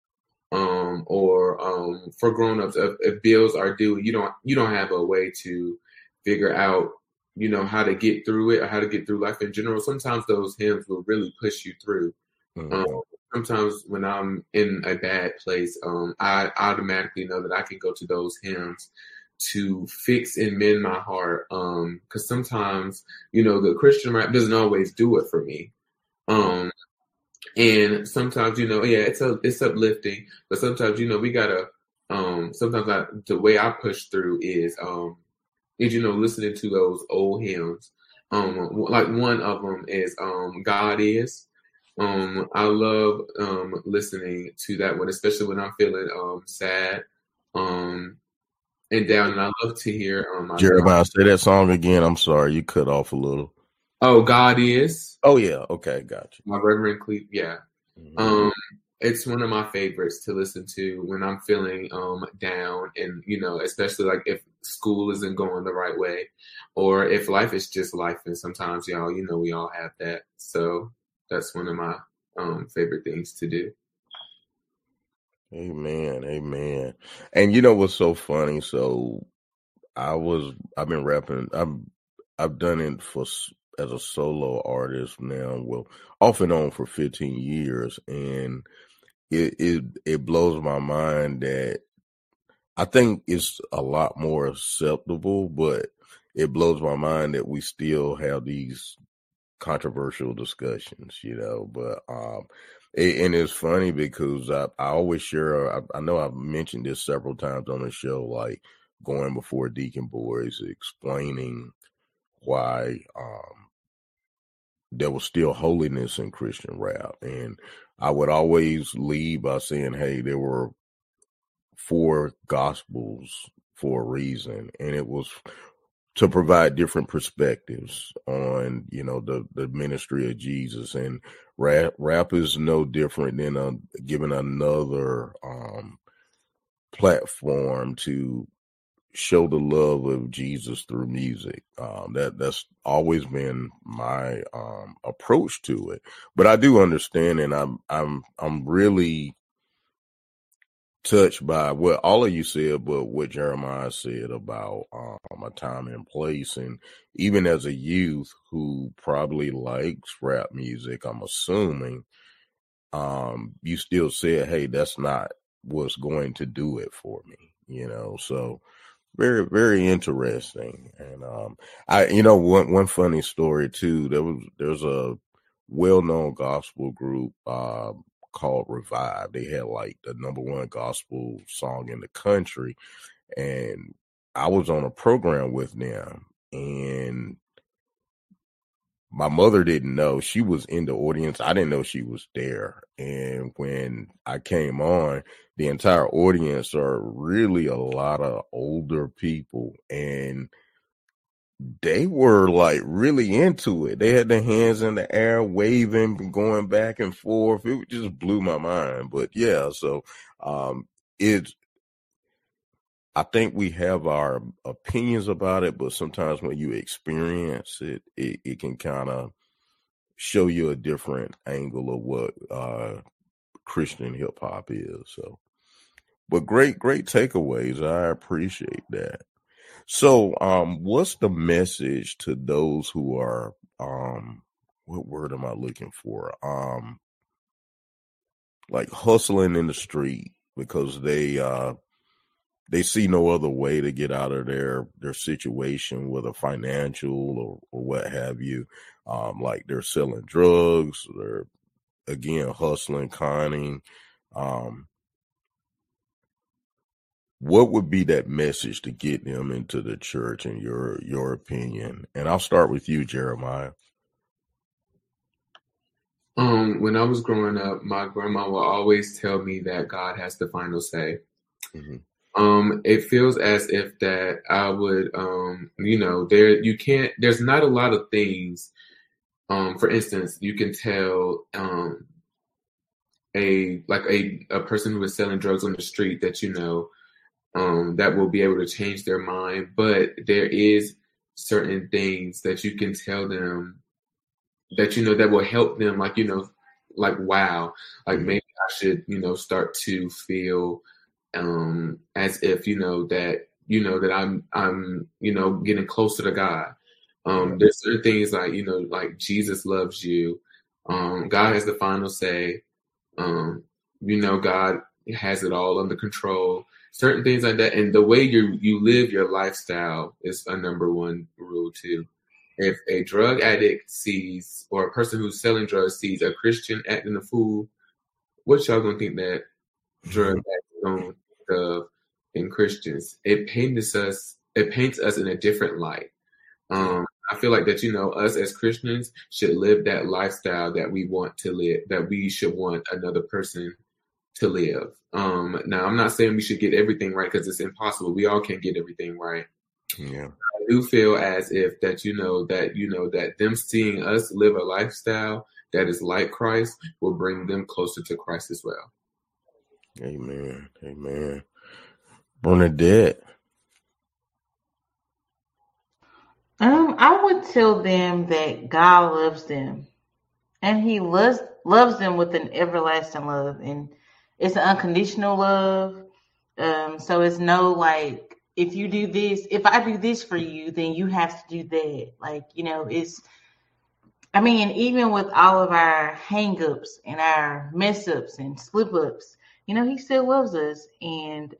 or for grown-ups, if bills are due, you don't have a way to figure out how to get through it or how to get through life in general. Sometimes those hymns will really push you through. Mm-hmm. sometimes when I'm in a bad place, I automatically know that I can go to those hymns to fix and mend my heart. Because sometimes, the Christian rap doesn't always do it for me. And sometimes, it's uplifting, but sometimes, we gotta, sometimes the way I push through is listening to those old hymns. Like one of them is, God Is. I love, listening to that one, especially when I'm feeling, sad, and down. And I love to hear, Jeremiah, say that song again. I'm sorry, you cut off a little. Oh, God Is. Oh yeah, okay, gotcha. My Reverend Cleve, yeah. Mm-hmm. It's one of my favorites to listen to when I'm feeling down, and especially like if school isn't going the right way, or if life is just life, and sometimes y'all, we all have that. So that's one of my favorite things to do. Amen. And you know what's so funny? So I've been rapping. I've done it as a solo artist now, well, off and on for 15 years. And it blows my mind that I think it's a lot more acceptable, but it blows my mind that we still have these controversial discussions, but, and it's funny because I always share, I know I've mentioned this several times on the show, like going before Deacon Boys, explaining why, there was still holiness in Christian rap. And I would always lead by saying, hey, there were 4 gospels for a reason. And it was to provide different perspectives on, the ministry of Jesus. And rap is no different than giving another platform to show the love of Jesus through music. That's always been my approach to it. But I do understand, and I'm really touched by what all of you said, but what Jeremiah said about a time and place. And even as a youth who probably likes rap music, I'm assuming you still said, hey, that's not what's going to do it for me, so very, very interesting. And one funny story too, there's a well-known gospel group called Revive. They had like the #1 gospel song in the country, and I was on a program with them, and my mother didn't know. She was in the audience. I didn't know she was there. And when I came on, the entire audience are really a lot of older people, and they were like really into it. They had their hands in the air, waving, going back and forth. It just blew my mind. But yeah, so I think we have our opinions about it, but sometimes when you experience it, it can kind of show you a different angle of what Christian hip hop is. So, but great takeaways. I appreciate that. So, what's the message to those who are, what word am I looking for? Like hustling in the street because they see no other way to get out of their situation, whether financial or what have you. Like they're selling drugs, they're again hustling, conning. What would be that message to get them into the church in your opinion? And I'll start with you, Jeremiah. When I was growing up, my grandma would always tell me that God has the final say. Mm-hmm. It feels as if that I would, there's not a lot of things. For instance, you can tell a person who is selling drugs on the street that that will be able to change their mind, but there is certain things that you can tell them that that will help them, like wow, like maybe I should start to feel as if that I'm getting closer to God. There's certain things like Jesus loves you, God has the final say, God has it all under control. Certain things like that, and the way you live your lifestyle is a number one rule too. If a drug addict sees, or a person who's selling drugs sees a Christian acting a fool, what y'all gonna think that drug addicts gonna think of in Christians? It paints us in a different light. I feel like that, us as Christians should live that lifestyle that we want to live, that we should want another person to live. Now, I'm not saying we should get everything right, because it's impossible. We all can't get everything right. Yeah. I do feel as if that, that them seeing us live a lifestyle that is like Christ will bring them closer to Christ as well. Amen. Amen. Bernadette. I would tell them that God loves them, and He loves them with an everlasting love, and it's an unconditional love. So it's no like, if you do this, if I do this for you, then you have to do that. Like, even with all of our hang-ups and our mess-ups and slip-ups, He still loves us. And,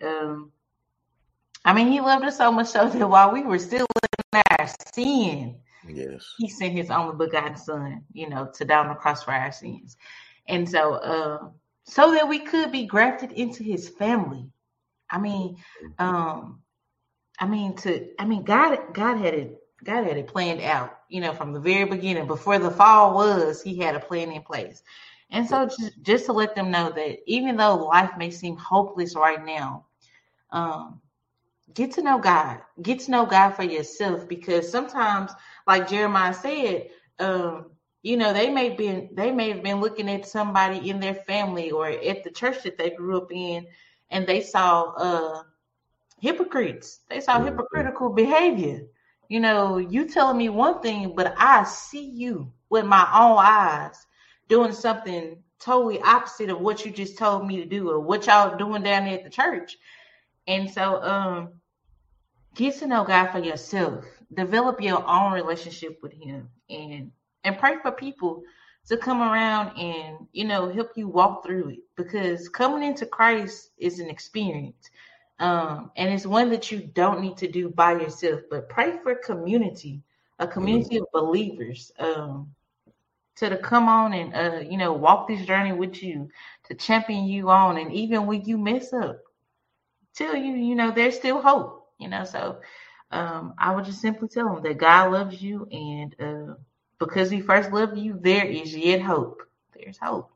He loved us so much so that while we were still in our sin, yes, He sent His only begotten Son, to die on the cross for our sins. And so, so that we could be grafted into His family. God had it planned out, from the very beginning. Before the fall was, He had a plan in place. And so just to let them know that even though life may seem hopeless right now, get to know God. Get to know God for yourself, because sometimes, like Jeremiah said, they may have been looking at somebody in their family or at the church that they grew up in, and they saw hypocrites. They saw hypocritical behavior. You telling me one thing, but I see you with my own eyes doing something totally opposite of what you just told me to do, or what y'all doing down there at the church. And so, get to know God for yourself. Develop your own relationship with Him, and pray for people to come around and, help you walk through it, because coming into Christ is an experience. And it's one that you don't need to do by yourself, but pray for community, a community of believers, to come on and, walk this journey with you, to champion you on. And even when you mess up, tell you, there's still hope, so, I would just simply tell them that God loves you, and, because He first loved you, there is yet hope. There's hope.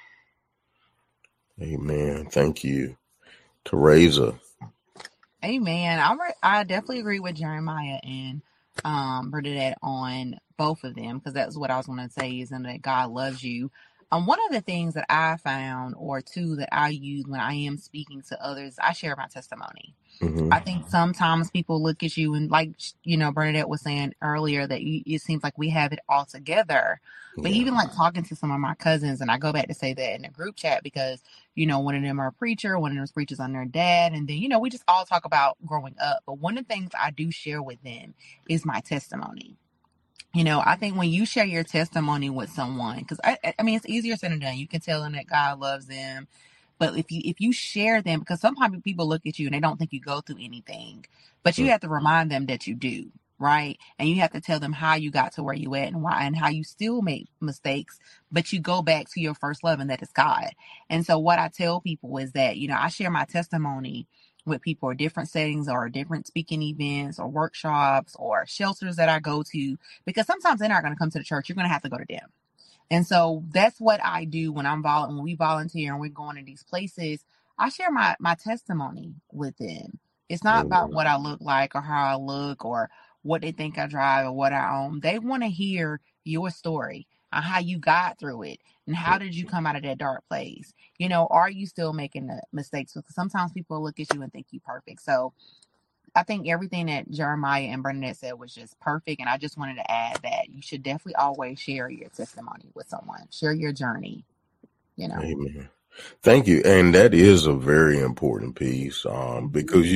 Amen. Thank you. Teresa. Amen. I definitely agree with Jeremiah and Bernadette on both of them, because that's what I was going to say, is that God loves you. One of the things that I found, or two, that I use when I am speaking to others, I share my testimony. Mm-hmm. I think sometimes people look at you and, like, Bernadette was saying earlier, that it seems like we have it all together. But even like talking to some of my cousins, and I go back to say that in the group chat, because, one of them are a preacher, one of them preaches on their dad. And then, we just all talk about growing up. But one of the things I do share with them is my testimony. I think when you share your testimony with someone, because it's easier said than done. You can tell them that God loves them. But if you share them, because sometimes people look at you and they don't think you go through anything, but you have to remind them that you do, right? And you have to tell them how you got to where you at, and why, and how you still make mistakes, but you go back to your first love, and that is God. And so what I tell people is that, I share my testimony with people, or different settings, or different speaking events, or workshops, or shelters that I go to, because sometimes they're not going to come to the church. You're going to have to go to them. And so that's what I do when when we volunteer and we're going to these places. I share my testimony with them. It's not about what I look like, or how I look, or what they think I drive, or what I own. They want to hear your story, on how you got through it, and how did you come out of that dark place? Are you still making the mistakes? Because sometimes people look at you and think you're perfect. So I think everything that Jeremiah and Bernadette said was just perfect. And I just wanted to add that you should definitely always share your testimony with someone. Share your journey, Amen. Thank you. And that is a very important piece, because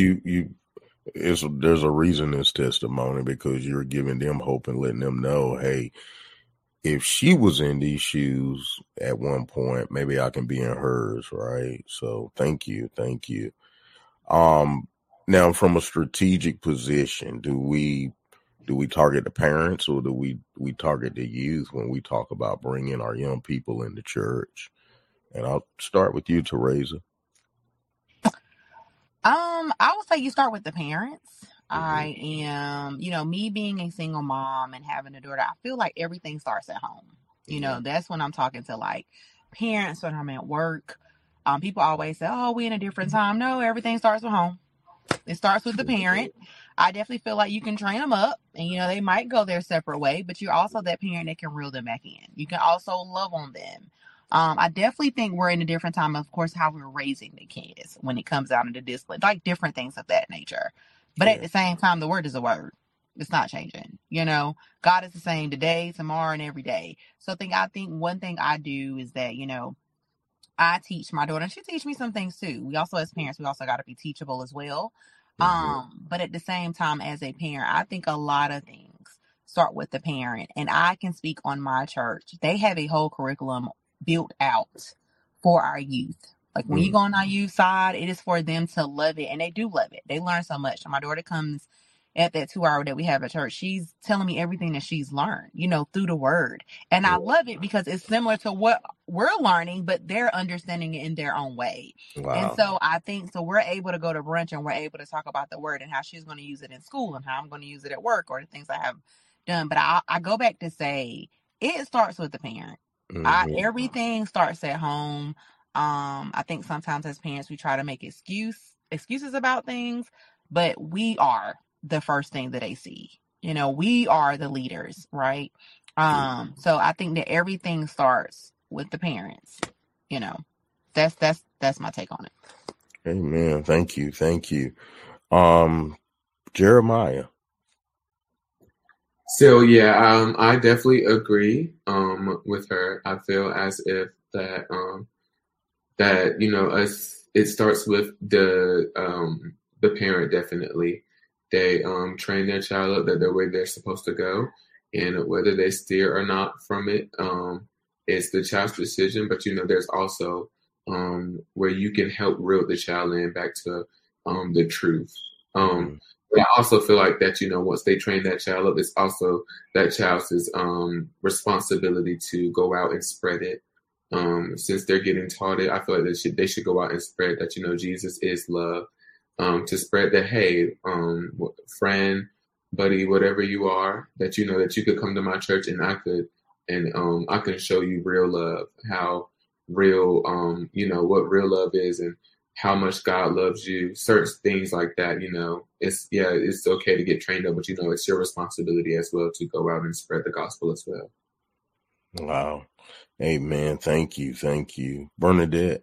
there's a reason it's testimony, because you're giving them hope and letting them know, hey, if she was in these shoes at one point, maybe I can be in hers, right? So thank you. Now from a strategic position, do we target the parents, or do we target the youth when we talk about bringing our young people into church? And I'll start with you, Teresa. I would say you start with the parents. I am, me being a single mom and having a daughter, I feel like everything starts at home. That's when I'm talking to like parents when I'm at work. People always say, oh, we in a different time. No, everything starts at home. It starts with the parent. I definitely feel like you can train them up and, they might go their separate way, but you're also that parent that can reel them back in. You can also love on them. I definitely think we're in a different time, of course, how we're raising the kids when it comes down to discipline, like different things of that nature. But at the same time, the word is a word. It's not changing. God is the same today, tomorrow, and every day. So I think one thing I do is that, I teach my daughter, and she teaches me some things too. We also, as parents, we also got to be teachable as well. But at the same time, as a parent, I think a lot of things start with the parent. And I can speak on my church. They have a whole curriculum built out for our youth. Like when you go on our youth side, it is for them to love it. And they do love it. They learn so much. My daughter comes at that 2 hour that we have at church. She's telling me everything that she's learned, through the word. And I love it because it's similar to what we're learning, but they're understanding it in their own way. Wow. And so I think, we're able to go to brunch and we're able to talk about the word and how she's going to use it in school and how I'm going to use it at work or the things I have done. But I go back to say, it starts with the parent. Everything starts at home. I think sometimes as parents, we try to make excuses about things, but we are the first thing that they see. We are the leaders, right? So I think that everything starts with the parents. That's my take on it. Amen. Thank you. Jeremiah. So yeah, I definitely agree with her. I feel as if that it starts with the parent. Definitely, they train their child up that the way they're supposed to go, and whether they steer or not from it, it's the child's decision. But there's also where you can help reel the child in back to the truth. But I also feel like that, once they train that child up, it's also that child's responsibility to go out and spread it. Since they're getting taught it, I feel like they should go out and spread that, Jesus is love. To spread that, hey, friend, buddy, whatever you are, that that you could come to my church and I can show you real love, how real, what real love is and how much God loves you, certain things like that. It's okay to get trained up, but it's your responsibility as well to go out and spread the gospel as well. Wow. Amen. Thank you. Bernadette.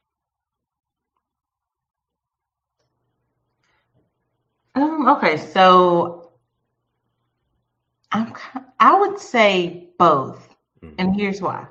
Okay, so I would say both, and here's why.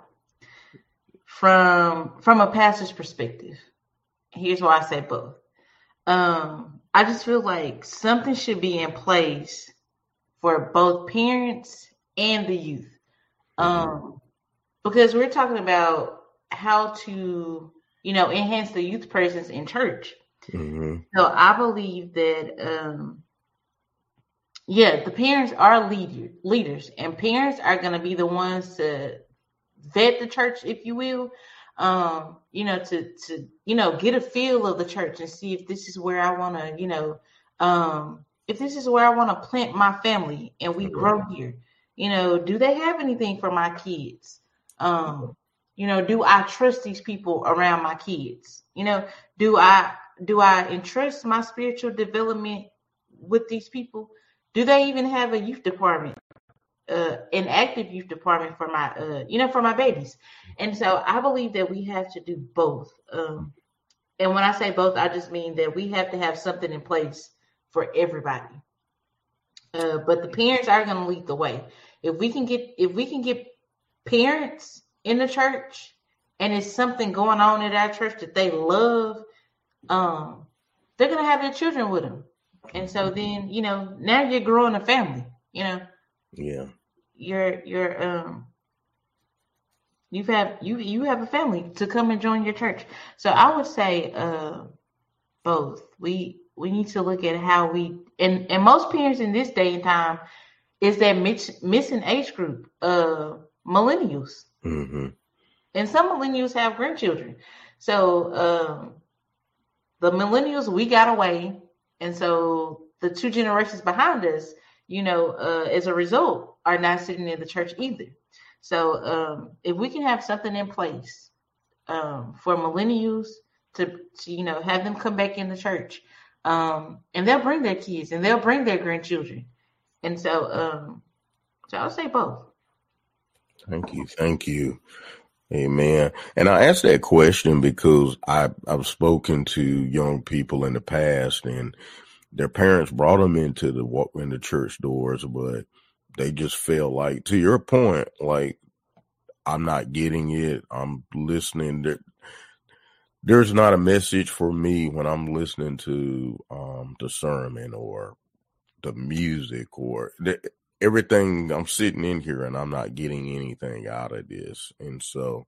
From a pastor's perspective, here's why I say both. I just feel like something should be in place for both parents and the youth, because we're talking about how to, enhance the youth presence in church. So I believe that, the parents are leaders, and parents are going to be the ones to vet the church, if you will, to get a feel of the church and see if this is where I want to, if this is where I want to plant my family and we grow here. Do they have anything for my kids? Do I trust these people around my kids? Do I entrust my spiritual development with these people? Do they even have a youth department, an active youth department for my, for my babies? And so I believe that we have to do both. And when I say both, I just mean that we have to have something in place for everybody. But the parents are going to lead the way. If we can get parents in the church and it's something going on at our church that they love, they're going to have their children with them. And so then, now you're growing a family, Yeah. You're You have a family to come and join your church. So I would say both. We need to look at how we and most parents in this day and time is that missing age group, millennials. Mm-hmm. And some millennials have grandchildren. So the millennials, we got away. And so the two generations behind us, as a result, are not sitting in the church either. So if we can have something in place for millennials to have them come back in the church, and they'll bring their kids and they'll bring their grandchildren. And so I'll say both. Thank you. Amen. And I asked that question because I've spoken to young people in the past, and their parents brought them into the church doors, but they just felt like, to your point, like, I'm not getting it. I'm listening. There's not a message for me when I'm listening to the sermon or the music or everything. I'm sitting in here and I'm not getting anything out of this. And so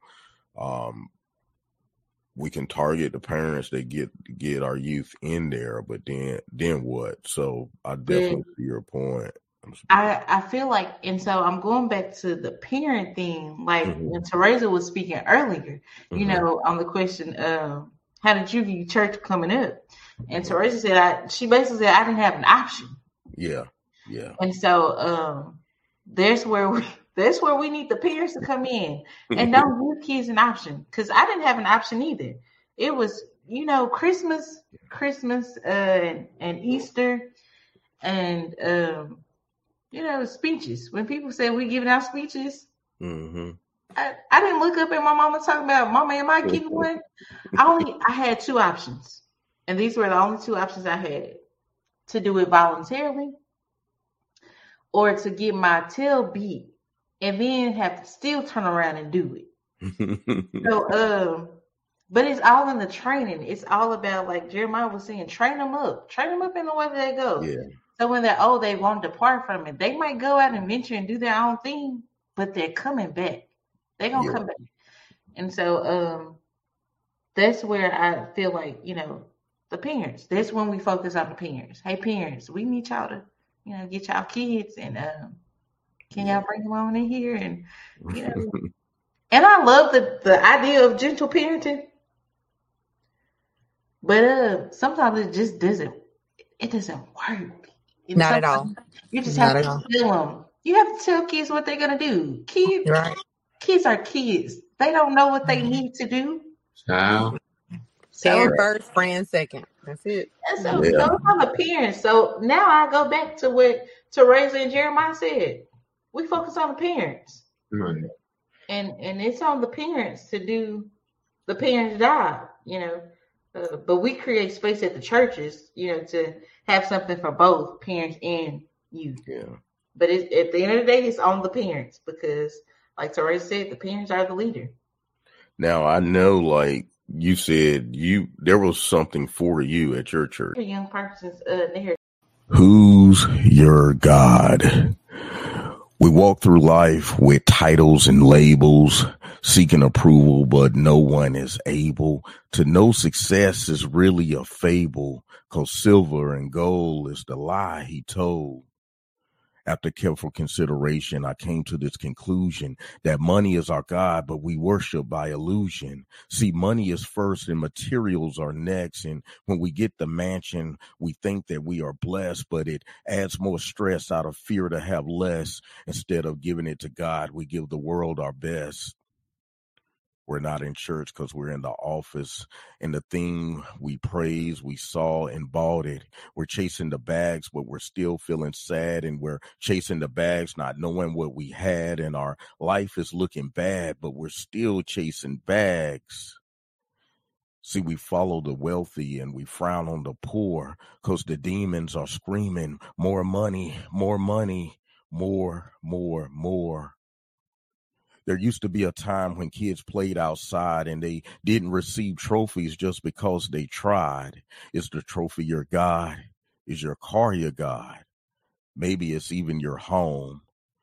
we can target the parents that get our youth in there, but then what? So I definitely see your point. I feel like, and so I'm going back to the parent thing, like when Teresa was speaking earlier, on the question, how did you view church coming up? And Teresa said, she basically said, I didn't have an option. Yeah. And so that's where we need the parents to come in and don't give kids an option, because I didn't have an option either. It was, Christmas, and Easter, and speeches. When people say we giving out speeches, I didn't look up at my mama talking about, Mama, am I giving one? I had two options, and these were the only two options I had: to do it voluntarily, or to get my tail beat and then have to still turn around and do it. So, but it's all in the training. It's all about, like Jeremiah was saying, train them up in the way that they go. Yeah. So when they won't depart from it. They might go out and venture and do their own thing, but they're coming back. They're going to come back. And so that's where I feel like, the parents, that's when we focus on the parents. Hey, parents, we need y'all to, get y'all kids, and can y'all bring them on in here? And, and I love the idea of gentle parenting, but sometimes it just doesn't work. Not at all. You just have to tell them. You have to tell kids what they're going to do. Kids are kids. They don't know what they need to do. Child. Parent first, friend second. That's it. And so those are the parents. So now I go back to what Teresa and Jeremiah said. We focus on the parents. Right. And it's on the parents to do the parents' job, but we create space at the churches, to have something for both parents and youth. Yeah. But at the end of the day, it's on the parents, because, like Teresa said, the parents are the leader. Now, I know, like you said, there was something for you at your church. Young persons, there. Who's your God? We walk through life with titles and labels, seeking approval, but no one is able to know success is really a fable, 'cause silver and gold is the lie he told. After careful consideration, I came to this conclusion that money is our God, but we worship by illusion. See, money is first and materials are next. And when we get the mansion, we think that we are blessed, but it adds more stress out of fear to have less. Instead of giving it to God, we give the world our best. We're not in church because we're in the office, and the thing we praise, we saw and bought it. We're chasing the bags, but we're still feeling sad, and we're chasing the bags, not knowing what we had, and our life is looking bad, but we're still chasing bags. See, we follow the wealthy and we frown on the poor because the demons are screaming, more money, more money, more. There used to be a time when kids played outside and they didn't receive trophies just because they tried. Is the trophy your God? Is your car your God? Maybe it's even your home.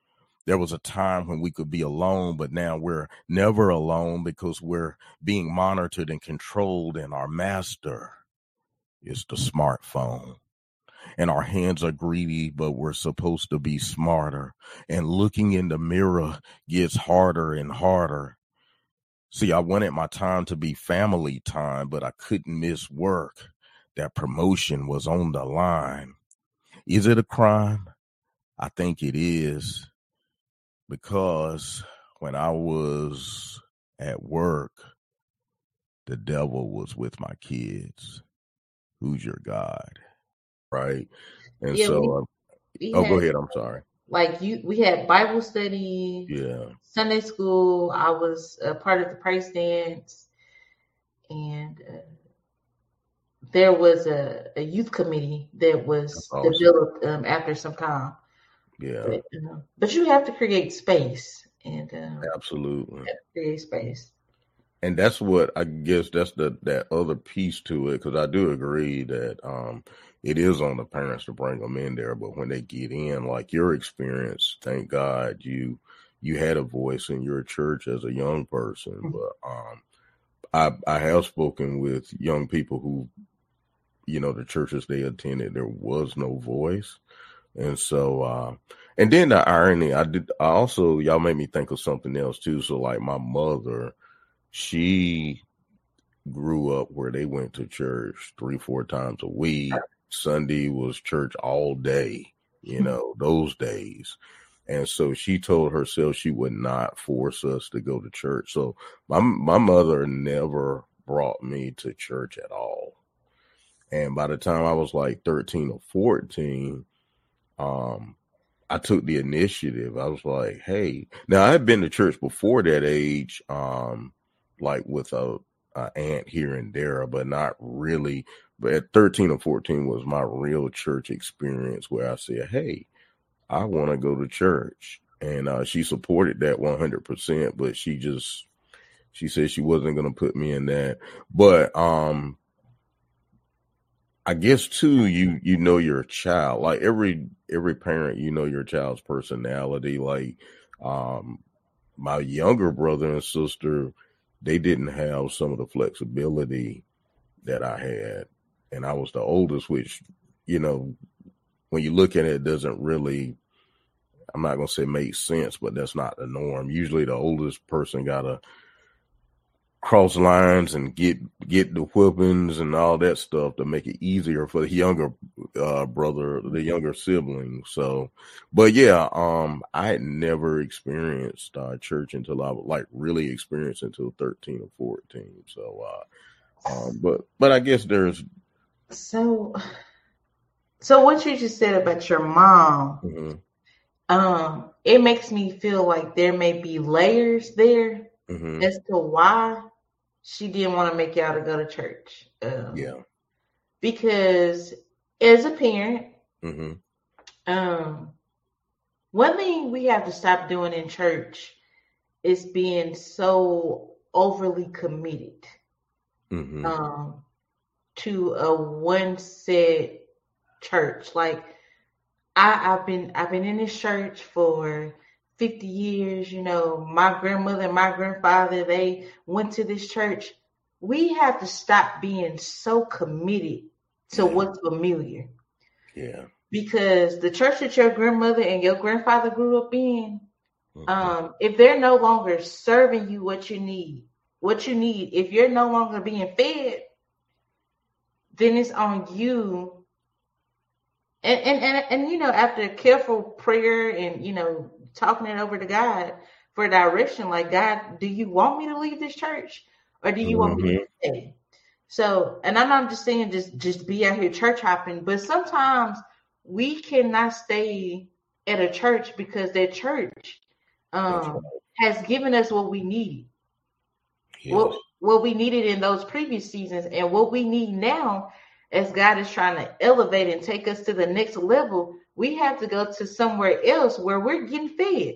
there was a time when we could be alone, but now we're never alone because we're being monitored and controlled, and our master is the smartphone. And our hands are greedy, but we're supposed to be smarter. And looking in the mirror gets harder and harder. See, I wanted my time to be family time, but I couldn't miss work. That promotion was on the line. Is it a crime? I think it is, because when I was at work, the devil was with my kids. Who's your God? Right? And Yeah, so, we go had ahead. I'm sorry. we had Bible study, Yeah. Sunday school. I was a part of the praise dance, and there was a youth committee that was Awesome. developed after some time. Yeah. But you have to create space, and Absolutely. create space. And that's what I guess that's that other piece to it, because I do agree that it is on the parents to bring them in there, but when they get in, like your experience, thank God you had a voice in your church as a young person. Mm-hmm. But I have spoken with young people who, the churches they attended, there was no voice. And so, and then the irony, y'all made me think of something else too. So like my mother, she grew up where they went to church 3-4 times a week. Sunday was church all day, those days. And so she told herself she would not force us to go to church. So my mother never brought me to church at all. And by the time I was like 13 or 14, I took the initiative. I was like, hey, now I had been to church before that age, like with a aunt here and there, but not really. But at 13 or 14 was my real church experience where I said, hey, I want to go to church. And she supported that 100%, but she said she wasn't going to put me in that. But I guess too, you know your child. Like every parent, your child's personality. Like my younger brother and sister, they didn't have some of the flexibility that I had, and I was the oldest, which when you look at it, doesn't really. I'm not gonna say make sense, but that's not the norm. Usually, the oldest person gotta cross lines and get the whippings and all that stuff to make it easier for the younger brother, the younger sibling. So, but yeah, I had never experienced church until I like really experienced until 13 or 14. So, but I guess there's so what you just said about your mom, it makes me feel like there may be layers there as to why she didn't want to make y'all to go to church. Because as a parent, one thing we have to stop doing in church is being so overly committed to a one set church. Like I've been in this church for 50 years, my grandmother and my grandfather, they went to this church. We have to stop being so committed to what's familiar. Yeah. Because the church that your grandmother and your grandfather grew up in, if they're no longer serving you what you need, if you're no longer being fed, then it's on you. And after careful prayer and, talking it over to God for direction, like, God, do you want me to leave this church or do you want me to stay? So, and I'm not just saying just be out here church hopping, but sometimes we cannot stay at a church because that church has given us what we need. Yes. What we needed in those previous seasons and what we need now as God is trying to elevate and take us to the next level, we have to go to somewhere else where we're getting fed.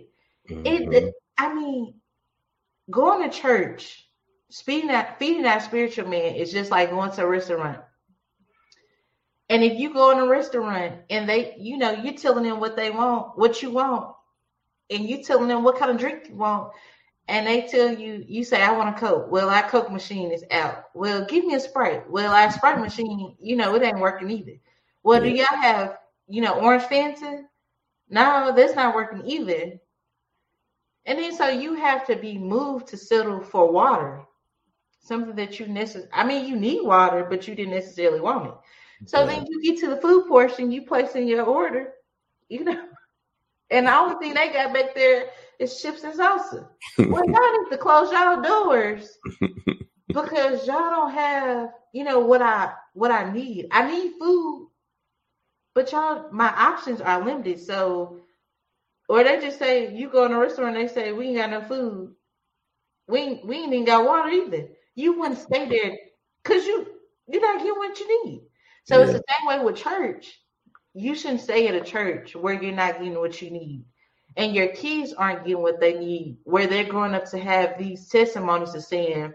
Going to church, feeding that spiritual man is just like going to a restaurant. And if you go in a restaurant and they, you're telling them what they want, what you want, and you telling them what kind of drink you want, and they tell you, you say, I want a Coke. Well, our Coke machine is out. Well, give me a Sprite. Well, our Sprite machine, it ain't working either. Well, do y'all have, orange Fanta? No, that's not working either. And then so you have to be moved to settle for water. Something that you you need water, but you didn't necessarily want it. So then you get to the food portion, you place in your order, and the only thing they got back there is chips and salsa. Well, y'all need to close y'all doors because y'all don't have, what I need. I need food, but my options are limited. So, or they just say, you go in a restaurant, they say, we ain't got no food. We ain't even got water either. You wouldn't stay there because you're not getting what you need. So it's the same way with church. You shouldn't stay at a church where you're not getting what you need. And your kids aren't getting what they need, where they're growing up to have these testimonies of saying,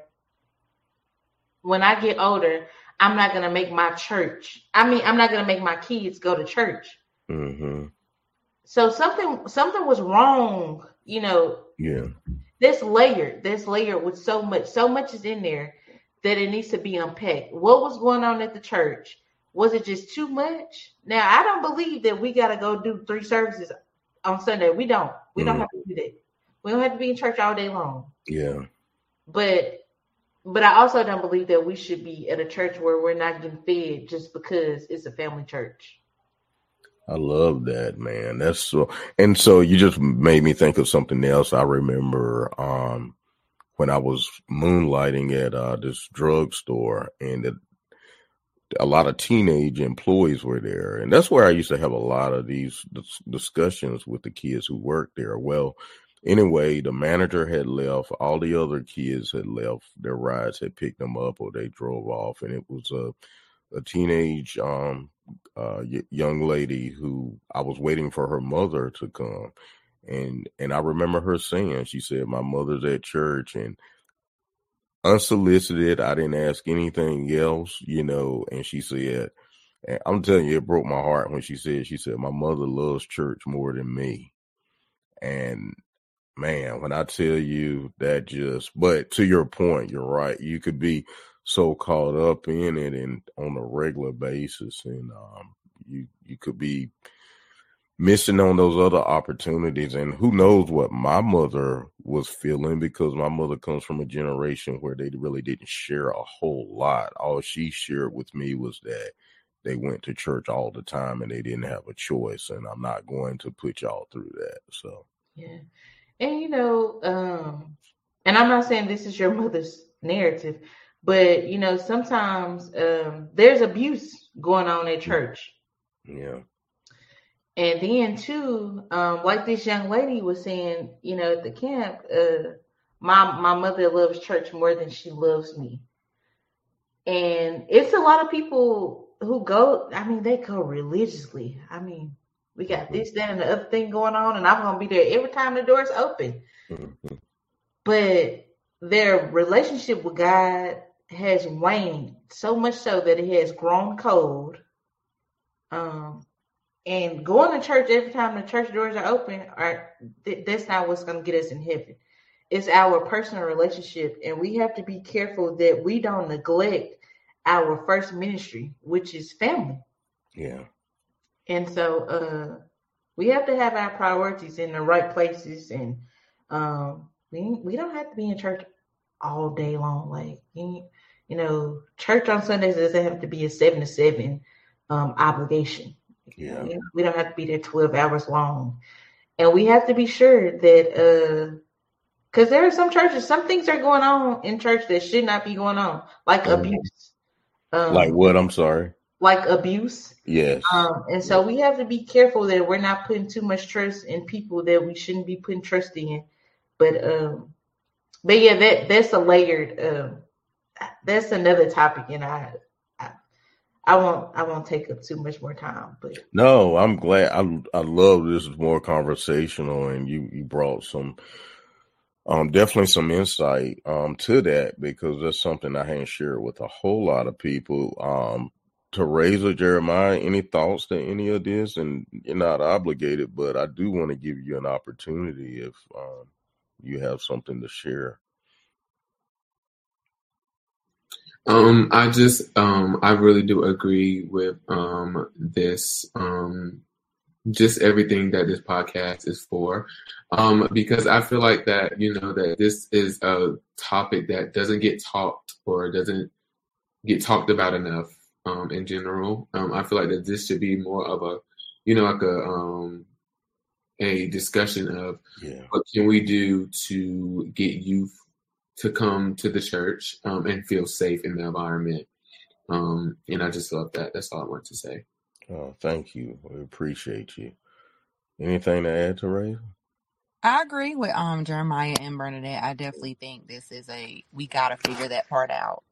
when I get older, I'm not going to make my church. I'm not going to make my kids go to church. Mm-hmm. So something was wrong, Yeah. That's layered with so much is in there that it needs to be unpacked. What was going on at the church? Was it just too much? Now, I don't believe that we got to go do 3 services on Sunday. We don't. We don't have to do that. We don't have to be in church all day long. Yeah. But I also don't believe that we should be at a church where we're not getting fed just because it's a family church. I love that, man. That's so. And so you just made me think of something else. I remember when I was moonlighting at this drugstore, and a lot of teenage employees were there. And that's where I used to have a lot of these discussions with the kids who worked there. Well, anyway, the manager had left. All the other kids had left. Their rides had picked them up or they drove off. And it was a teenage young lady who I was waiting for her mother to come. And I remember her saying, she said, my mother's at church, and unsolicited, I didn't ask anything else, and she said, and I'm telling you, it broke my heart when she said, my mother loves church more than me. And man, when I tell you that but to your point, you're right. You could be so caught up in it and on a regular basis, and you could be missing on those other opportunities. And who knows what my mother was feeling, because my mother comes from a generation where they really didn't share a whole lot. All she shared with me was that they went to church all the time and they didn't have a choice. And I'm not going to put y'all through that. So, yeah. And, and I'm not saying this is your mother's narrative, but, sometimes there's abuse going on at church. Yeah. And then too, like this young lady was saying, at the camp, my mother loves church more than she loves me. And it's a lot of people who go, they go religiously. We got this, that, and the other thing going on, and I'm going to be there every time the door's open. Mm-hmm. But their relationship with God has waned so much so that it has grown cold. And going to church every time the church doors are open, that's not what's going to get us in heaven. It's our personal relationship, and we have to be careful that we don't neglect our first ministry, which is family. Yeah. And so we have to have our priorities in the right places, and we don't have to be in church all day long. Like, church on Sundays doesn't have to be a 7 to 7 obligation. Yeah. We don't have to be there 12 hours long. And we have to be sure that, because there are some churches, some things are going on in church that should not be going on, like abuse. Like what? I'm sorry. Like abuse. Yes. And so we have to be careful that we're not putting too much trust in people that we shouldn't be putting trust in. But yeah, that's a layered, that's another topic, and I won't take up too much more time, but no, I'm glad. I love this is more conversational, and you brought some, definitely some insight, to that, because that's something I hadn't shared with a whole lot of people. Teresa, Jeremiah, any thoughts to any of this? And you're not obligated, but I do want to give you an opportunity if you have something to share. I really do agree with this, just everything that this podcast is for, because I feel like that, that this is a topic that doesn't get talked or doesn't get talked about enough in general. I feel like that this should be more of a, like a discussion of what can we do to get youth to come to the church and feel safe in the environment. And I just love that. That's all I want to say. Oh, thank you. We appreciate you. Anything to add, Teresa? I agree with Jeremiah and Bernadette. I definitely think this is we gotta figure that part out.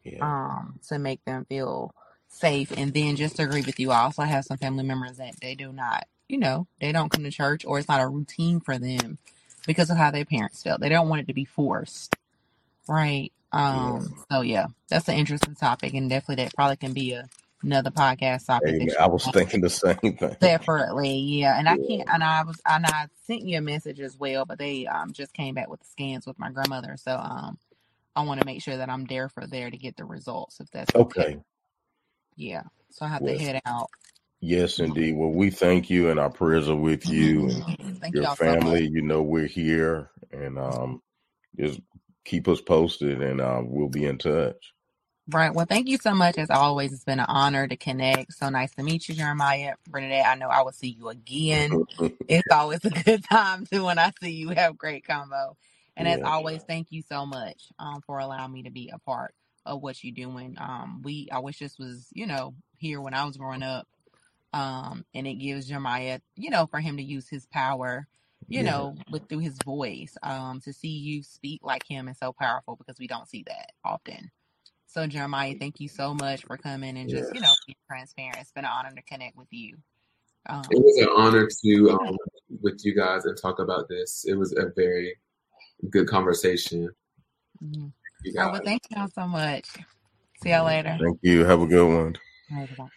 To make them feel safe. And then just to agree with you, I also have some family members that they do not, they don't come to church, or it's not a routine for them because of how their parents felt. They don't want it to be forced. Right. So yeah, that's an interesting topic, and definitely that probably can be another podcast topic. Hey, I was thinking the same thing. Separately, yeah. And I can't, and I sent you a message as well, but they just came back with the scans with my grandmother. So I want to make sure that I'm there to get the results, if that's okay. Yeah. So I have to head out. Yes, indeed. Well, we thank you, and our prayers are with you and thank your family. So we're here, and just keep us posted, and we'll be in touch. Right. Well, thank you so much. As always, it's been an honor to connect. So nice to meet you, Jeremiah. Bernadette, I know I will see you again. It's always a good time too when I see you. Have great combo. And as always, thank you so much for allowing me to be a part of what you're doing. I wish this was, here when I was growing up. And it gives Jeremiah, for him to use his power, through his voice, to see you speak like him is so powerful, because we don't see that often. So Jeremiah, thank you so much for coming and just, being transparent. It's been an honor to connect with you. It was an honor to with you guys and talk about this. It was a very good conversation. Mm-hmm. Well, thank y'all so much. See y'all later. Thank you. Have a good one. Bye.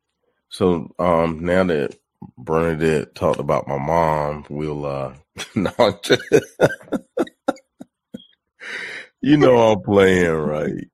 So now that Bernadette talked about my mom, we'll I'm playing, right?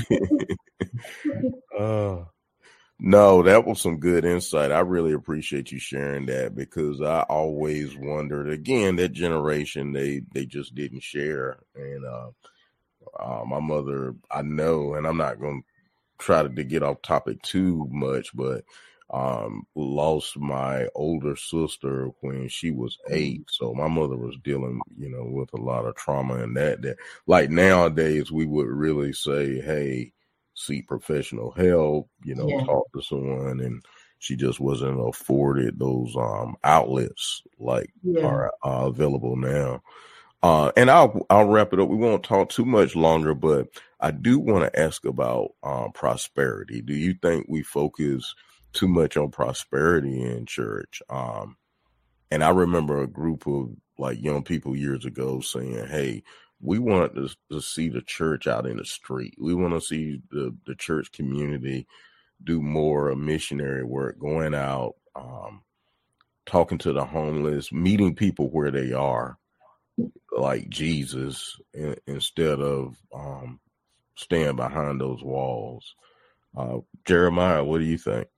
No, that was some good insight. I really appreciate you sharing that, because I always wondered, again, that generation, they just didn't share. And my mother, I know, and I'm not going to try to get off topic too much, but lost my older sister when she was 8. So my mother was dealing, with a lot of trauma, and that like nowadays we would really say, hey, seek professional help, talk to someone, and she just wasn't afforded those outlets like are available now. And I'll wrap it up. We won't talk too much longer, but I do want to ask about prosperity. Do you think we focus too much on prosperity in church? And I remember a group of young people years ago saying, hey, we want to see the church out in the street. We want to see the church community do more missionary work, going out, talking to the homeless, meeting people where they are, like Jesus, instead of staying behind those walls. Jeremiah, what do you think?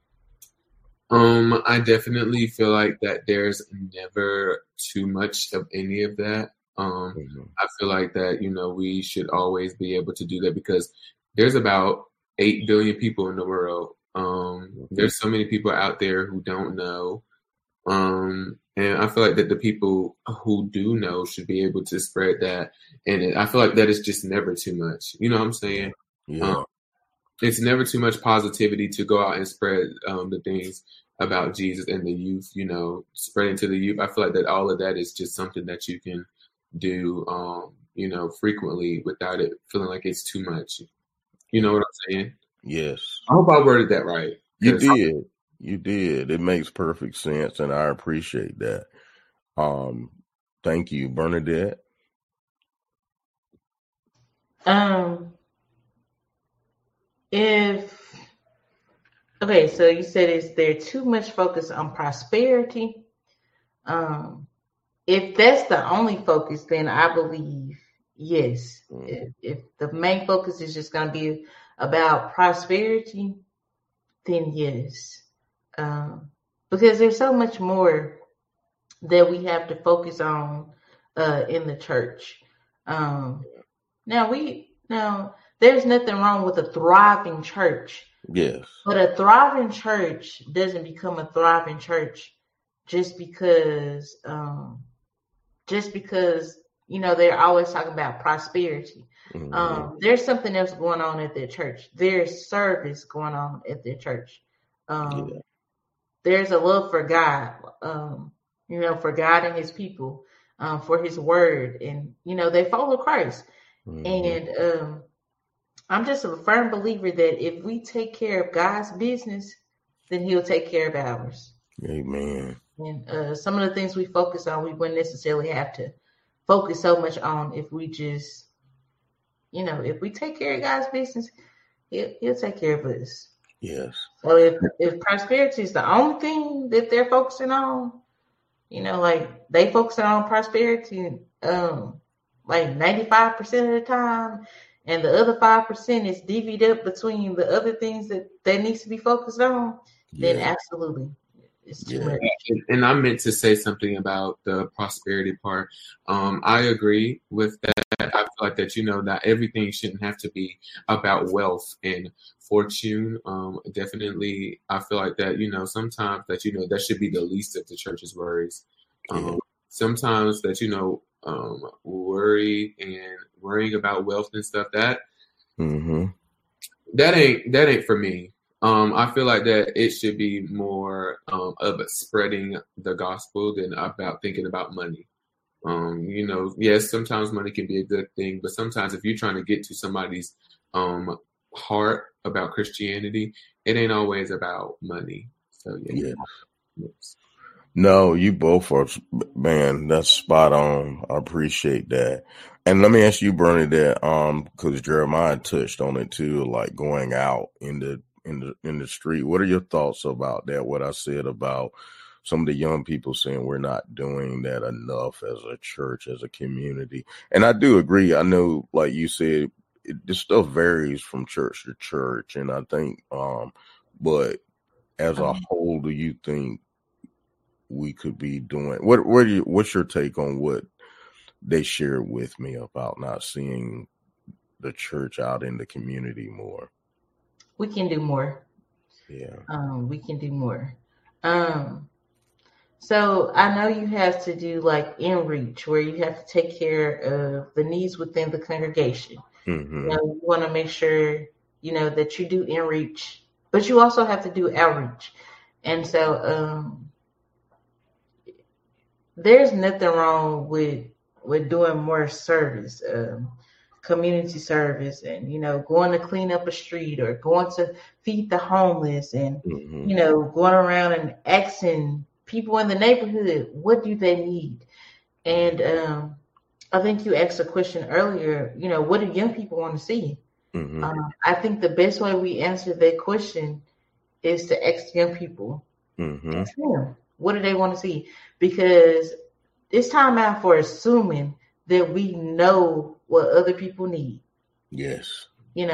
I definitely feel like that there's never too much of any of that. I feel like that, we should always be able to do that, because there's about 8 billion people in the world. There's so many people out there who don't know. And I feel like that the people who do know should be able to spread that. And I feel like that is just never too much. You know what I'm saying? Yeah. It's never too much positivity to go out and spread the things about Jesus and the youth, spreading to the youth. I feel like that all of that is just something that you can do, frequently without it feeling like it's too much. You know what I'm saying? Yes. I hope I worded that right. You did. You did. It makes perfect sense, and I appreciate that. Thank you, Bernadette. If Okay, so you said, is there too much focus on prosperity? If that's the only focus, then I believe yes. If the main focus is just going to be about prosperity, then yes. Because there's so much more that we have to focus on in the church. Now there's nothing wrong with a thriving church. Yes. But a thriving church doesn't become a thriving church just because they're always talking about prosperity. There's something else going on at their church. There's service going on at their church. There's a love for God, for God and his people, for his word, and they follow Christ. And I'm just a firm believer that if we take care of God's business, then he'll take care of ours. Amen. And some of the things we focus on, we wouldn't necessarily have to focus so much on if we just, if we take care of God's business, he'll take care of us. Yes. So if prosperity is the only thing that they're focusing on, like they focusing on prosperity, like 95% of the time, and the other 5% is divvied up between the other things that needs to be focused on, then absolutely. It's too much. And I meant to say something about the prosperity part. I agree with that. I feel like that, that everything shouldn't have to be about wealth and fortune. Definitely, I feel like that, sometimes that, that should be the least of the church's worries. Sometimes that, worrying about wealth and stuff, that ain't for me. I feel like that it should be more of spreading the gospel than about thinking about money. Yes, sometimes money can be a good thing, but sometimes if you're trying to get to somebody's heart about Christianity, it ain't always about money. So yes. No, you both are, man, that's spot on. I appreciate that. And let me ask you, Bernadette, because Jeremiah touched on it too, like going out in the street. What are your thoughts about that? What I said about some of the young people saying we're not doing that enough as a church, as a community. And I do agree. I know, like you said, this stuff varies from church to church. And I think, but as a whole, do you think we could be doing, what's your take on what they shared with me about not seeing the church out in the community more? We can do more. Yeah. We can do more. So I know you have to do like in reach, where you have to take care of the needs within the congregation. You want to make sure, that you do in reach, but you also have to do outreach. And so there's nothing wrong with doing more service, community service, and, going to clean up a street or going to feed the homeless and, going around and asking people in the neighborhood, what do they need? And I think you asked a question earlier, what do young people want to see? I think the best way we answer that question is to ask young people, ask them, what do they want to see? Because it's time out for assuming that we know what other people need. Yes.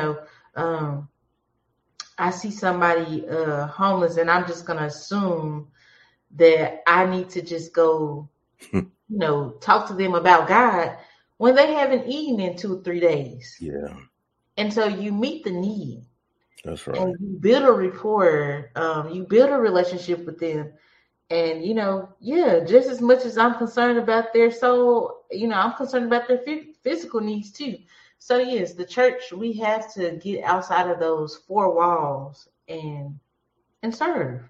I see somebody homeless and I'm just going to assume that I need to just go, talk to them about God when they haven't eaten in 2 or 3 days. Yeah. And so you meet the need. That's right. And you build a rapport. You build a relationship with them. And, just as much as I'm concerned about their soul, I'm concerned about their physical needs too. So yes, the church, we have to get outside of those 4 walls and serve.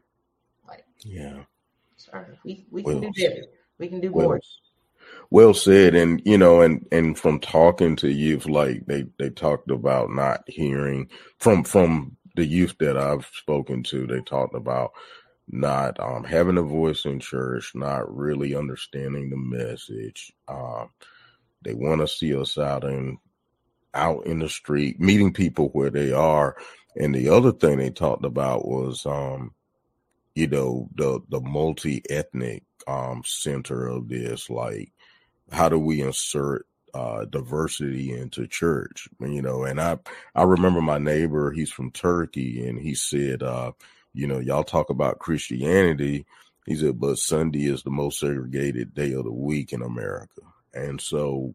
Serve. We can do better. We can do more. Well said. And, and from talking to youth, like they talked about not hearing from the youth that I've spoken to, they talked about not having a voice in church, not really understanding the message. They want to see us out in the street, meeting people where they are. And the other thing they talked about was, you know, the multi-ethnic center of this. Like, how do we insert diversity into church? You know, and I remember my neighbor, he's from Turkey, and he said, you know, y'all talk about Christianity. He said, but Sunday is the most segregated day of the week in America. And so,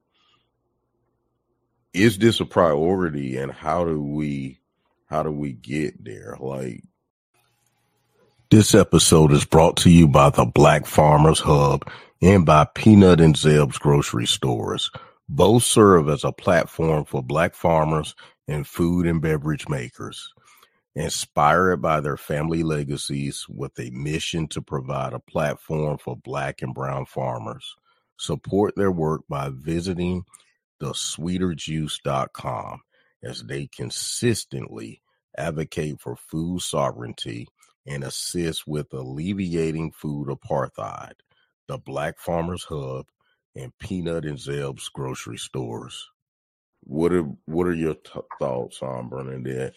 is this a priority, and how do we get there? Like, this episode is brought to you by the Black Farmers Hub and by Peanut and Zeb's grocery stores. Both serve as a platform for Black farmers and food and beverage makers. Inspired by their family legacies with a mission to provide a platform for Black and brown farmers. Support their work by visiting thesweeterjuice.com as they consistently advocate for food sovereignty and assist with alleviating food apartheid. The Black Farmers Hub and Peanut and Zeb's grocery stores. What are your thoughts on Bernadette?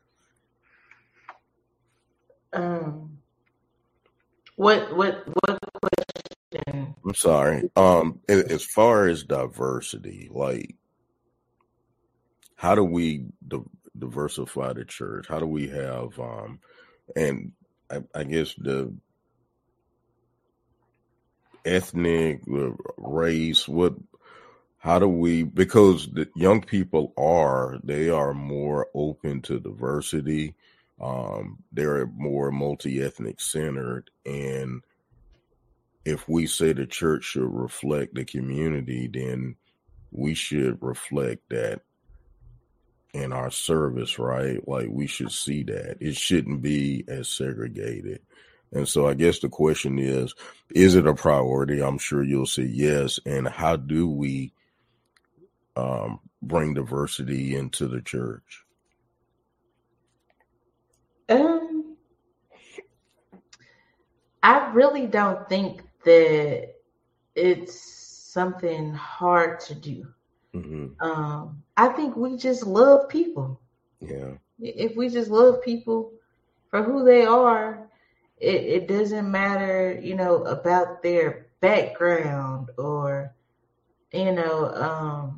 What question? I'm sorry. As far as diversity, like, how do we diversify the church? How do we have, and I guess the ethnic, the race, how do we, because the young people they are more open to diversity. They're more multi-ethnic centered, and if we say the church should reflect the community, then we should reflect that in our service, right? Like, we should see that. It shouldn't be as segregated. And so I guess the question is it a priority? I'm sure you'll say yes. And how do we bring diversity into the church? I really don't think that it's something hard to do. Mm-hmm. I think we just love people. Yeah. If we just love people for who they are, it doesn't matter, you know, about their background or, you know,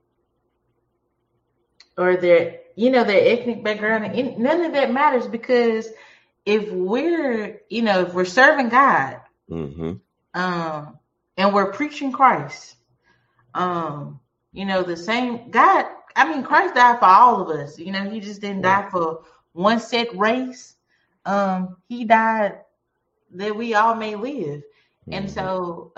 or their, you know, their ethnic background. None of that matters, because if we're serving God, mm-hmm. And we're preaching Christ, you know, the same God. I mean, Christ died for all of us. You know, he just didn't die for one set race. He died that we all may live. Mm-hmm. And so,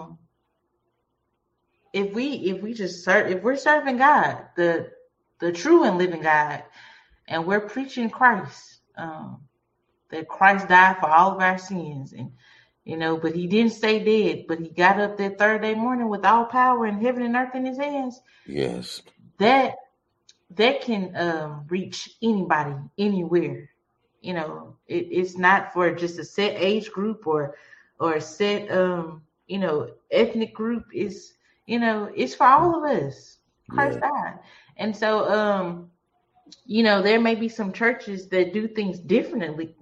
if we're serving God, the true and living God, and we're preaching Christ, that Christ died for all of our sins, and, you know, but he didn't stay dead, but he got up that third day morning with all power in heaven and earth in his hands. Yes. That can reach anybody, anywhere. You know, it's not for just a set age group or a set, you know, ethnic group. Is, you know, it's for all of us. Christ died. And so, you know, there may be some churches that do things differently,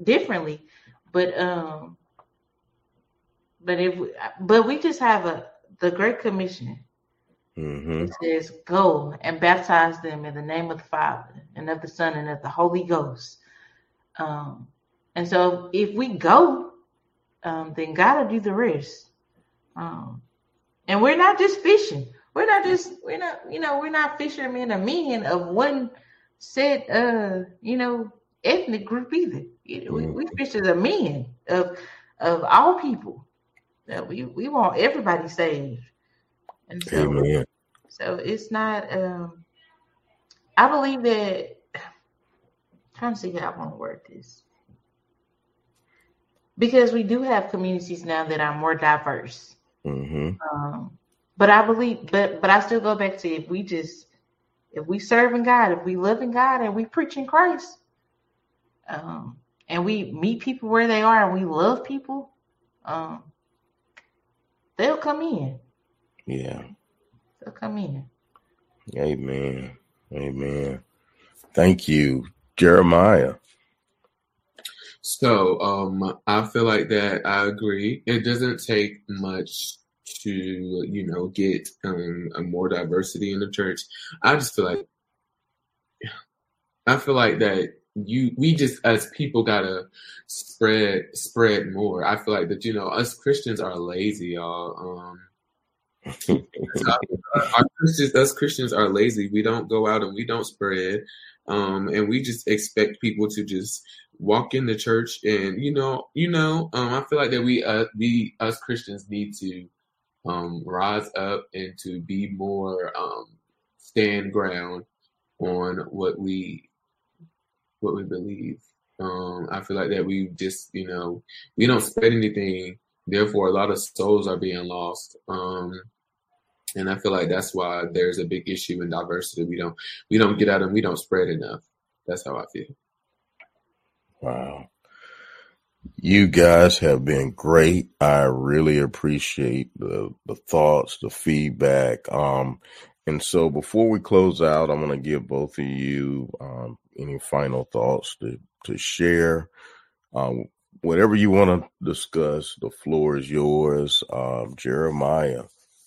but we just have the Great Commission. Mm-hmm. It says, "Go and baptize them in the name of the Father and of the Son and of the Holy Ghost." And so if we go, then God will do the rest. And we're not just fishing. We're not fishermen or men of one set, you know, ethnic group either. We fish as a men of all people. We want everybody saved. And so, amen. So it's not, I believe that, trying to see how I want to word this, because we do have communities now that are more diverse. Mm-hmm. But I believe, but I still go back to, if we serving God, if we loving God, and we preaching Christ, and we meet people where they are, and we love people, they'll come in. Yeah. They'll come in. Amen. Amen. Thank you, Jeremiah. So I feel like that I agree. It doesn't take much to, get a more diversity in the church. I feel like that we just as people gotta spread more. I feel like that, us Christians are lazy, y'all. Us Christians are lazy. We don't go out and we don't spread. And we just expect people to just walk in the church and, I feel like that we us Christians need to rise up and to be more stand ground on what we believe. I feel like that we just, we don't spread anything. Therefore, a lot of souls are being lost. And I feel like that's why there's a big issue in diversity. We don't get out and we don't spread enough. That's how I feel. Wow. You guys have been great. I really appreciate the thoughts, the feedback. And so before we close out, I'm going to give both of you any final thoughts to share. Whatever you want to discuss, the floor is yours. Jeremiah.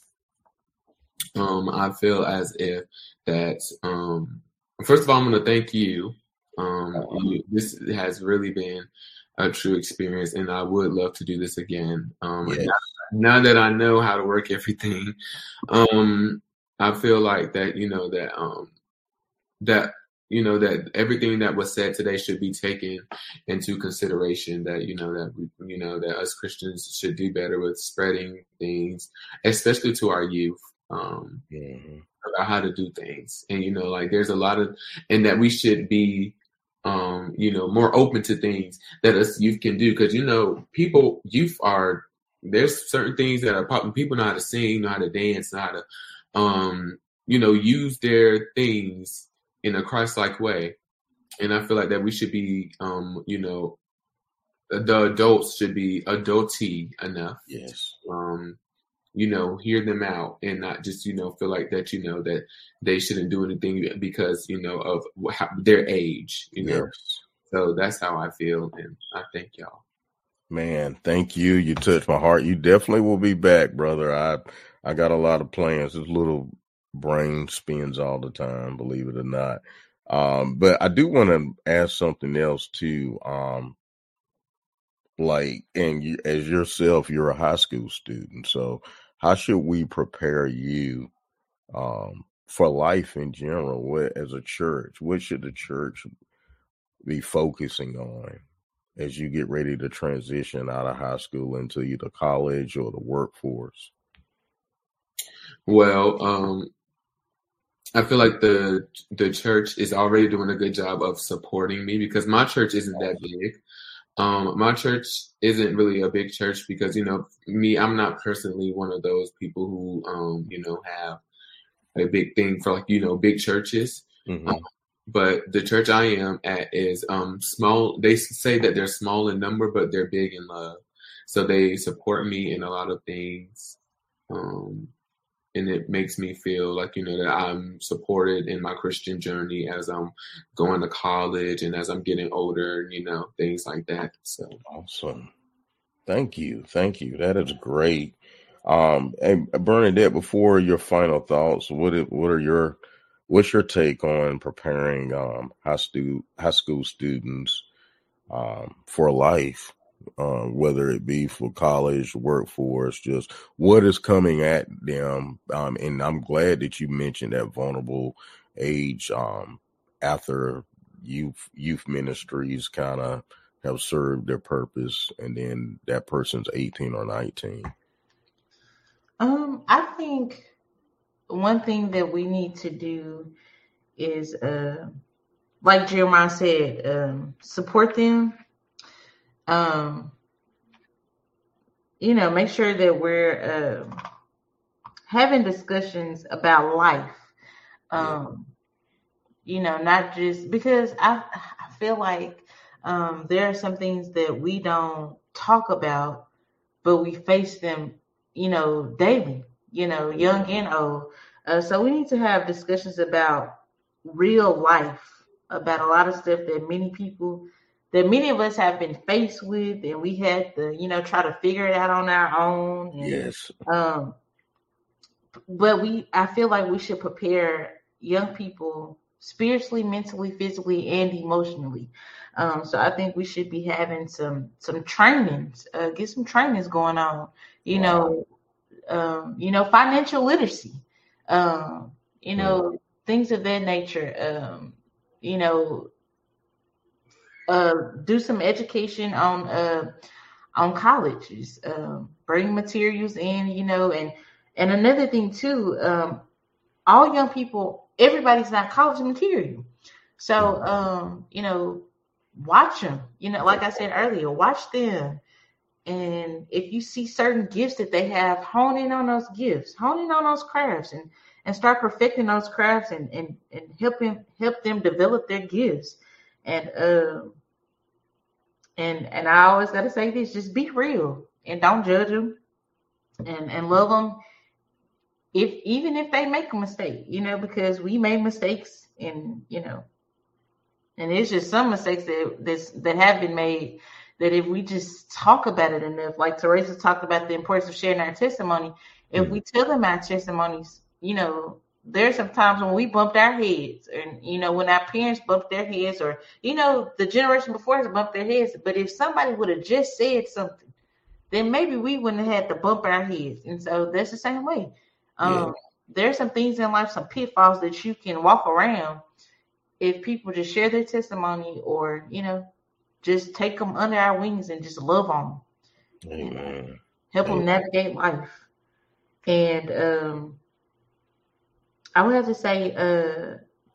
I feel as if that, first of all, I'm going to thank you. This has really been a true experience, and I would love to do this again. Yes. Now that I know how to work everything, I feel like that, that everything that was said today should be taken into consideration. That that us Christians should do better with spreading things, especially to our youth. About how to do things, and there's a lot of, and that we should be more open to things that us youth can do, because there's certain things that are popular. People know how to sing, know how to dance, know how to use their things in a Christ-like way. And I feel like that we should be the adults should be adulty enough. Yes. Hear them out and not just, feel like that, that they shouldn't do anything because, of their age, Yes. So that's how I feel. And I thank y'all. Man, thank you. You touched my heart. You definitely will be back, brother. I got a lot of plans. This little brain spins all the time, believe it or not. But I do want to ask something else too. As yourself, you're a high school student. So how should we prepare you for life in general? As a church, what should the church be focusing on as you get ready to transition out of high school into either college or the workforce? Well, I feel like the church is already doing a good job of supporting me, because my church isn't that big. My church isn't really a big church because, me, I'm not personally one of those people who, have a big thing for big churches. Mm-hmm. But the church I am at is small. They say that they're small in number, but they're big in love. So they support me in a lot of things. And it makes me feel like, that I'm supported in my Christian journey as I'm going to college and as I'm getting older, things like that. So awesome. Thank you. That is great. And Bernadette, before your final thoughts, what's your take on preparing high school students for life? Whether it be for college, workforce, just what is coming at them. And I'm glad that you mentioned that vulnerable age after youth ministries kind of have served their purpose, and then that person's 18 or 19. I think one thing that we need to do is, like Jeremiah said, support them. Make sure that we're having discussions about life. Not just because I feel like there are some things that we don't talk about, but we face them, daily, young and old. So we need to have discussions about real life, about a lot of stuff that many of us have been faced with, and we had to, try to figure it out on our own. And, Yes. But I feel like we should prepare young people spiritually, mentally, physically, and emotionally. So I think we should be having some trainings, get some trainings going on. Financial literacy, things of that nature. Do some education on colleges, bring materials in, and another thing too, all young people, everybody's not college material. So, watch them, like I said earlier, watch them. And if you see certain gifts that they have, hone in on those gifts, hone in on those crafts, and start perfecting those crafts and help them develop their gifts. And I always got to say this, just be real and don't judge them, and love them. Even if they make a mistake, because we made mistakes, and it's just some mistakes that have been made, that if we just talk about it enough, like Teresa talked about the importance of sharing our testimony. If we tell them our testimonies, there's some times when we bumped our heads, and when our parents bumped their heads, or the generation before us bumped their heads. But if somebody would have just said something, then maybe we wouldn't have had to bump our heads. And so that's the same way. There's some things in life, some pitfalls that you can walk around if people just share their testimony, or just take them under our wings and just love on them. Amen. Help them navigate life. And I would have to say,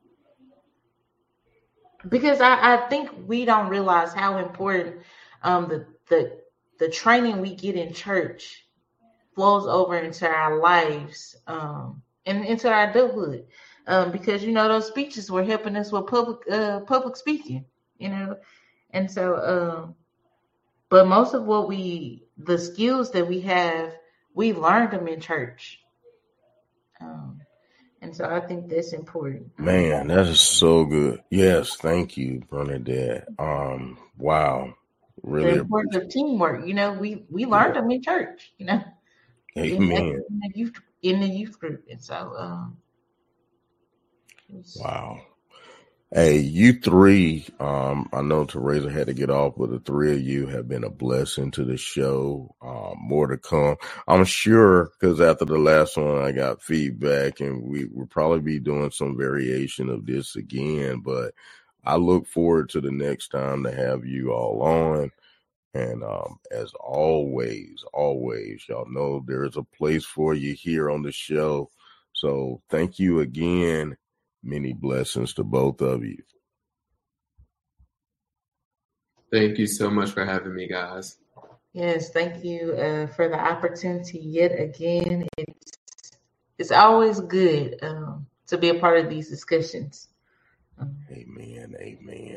because I think we don't realize how important the training we get in church flows over into our lives, and into our adulthood, because those speeches were helping us with public speaking, and so but most of the skills that we have, we learned them in church, and so I think that's important. Man, that is so good. Yes, thank you, Bernadette. Wow, really. The importance of teamwork, we learned them in church, Amen. In the youth group, and so wow. Hey, you three, I know Teresa had to get off, but the three of you have been a blessing to the show. More to come, I'm sure, because after the last one, I got feedback, and we will probably be doing some variation of this again. But I look forward to the next time to have you all on. And as always, y'all know there is a place for you here on the show. So thank you again. Many blessings to both of you. Thank you so much for having me, guys. Yes, thank you for the opportunity yet again. It's always good to be a part of these discussions. Amen.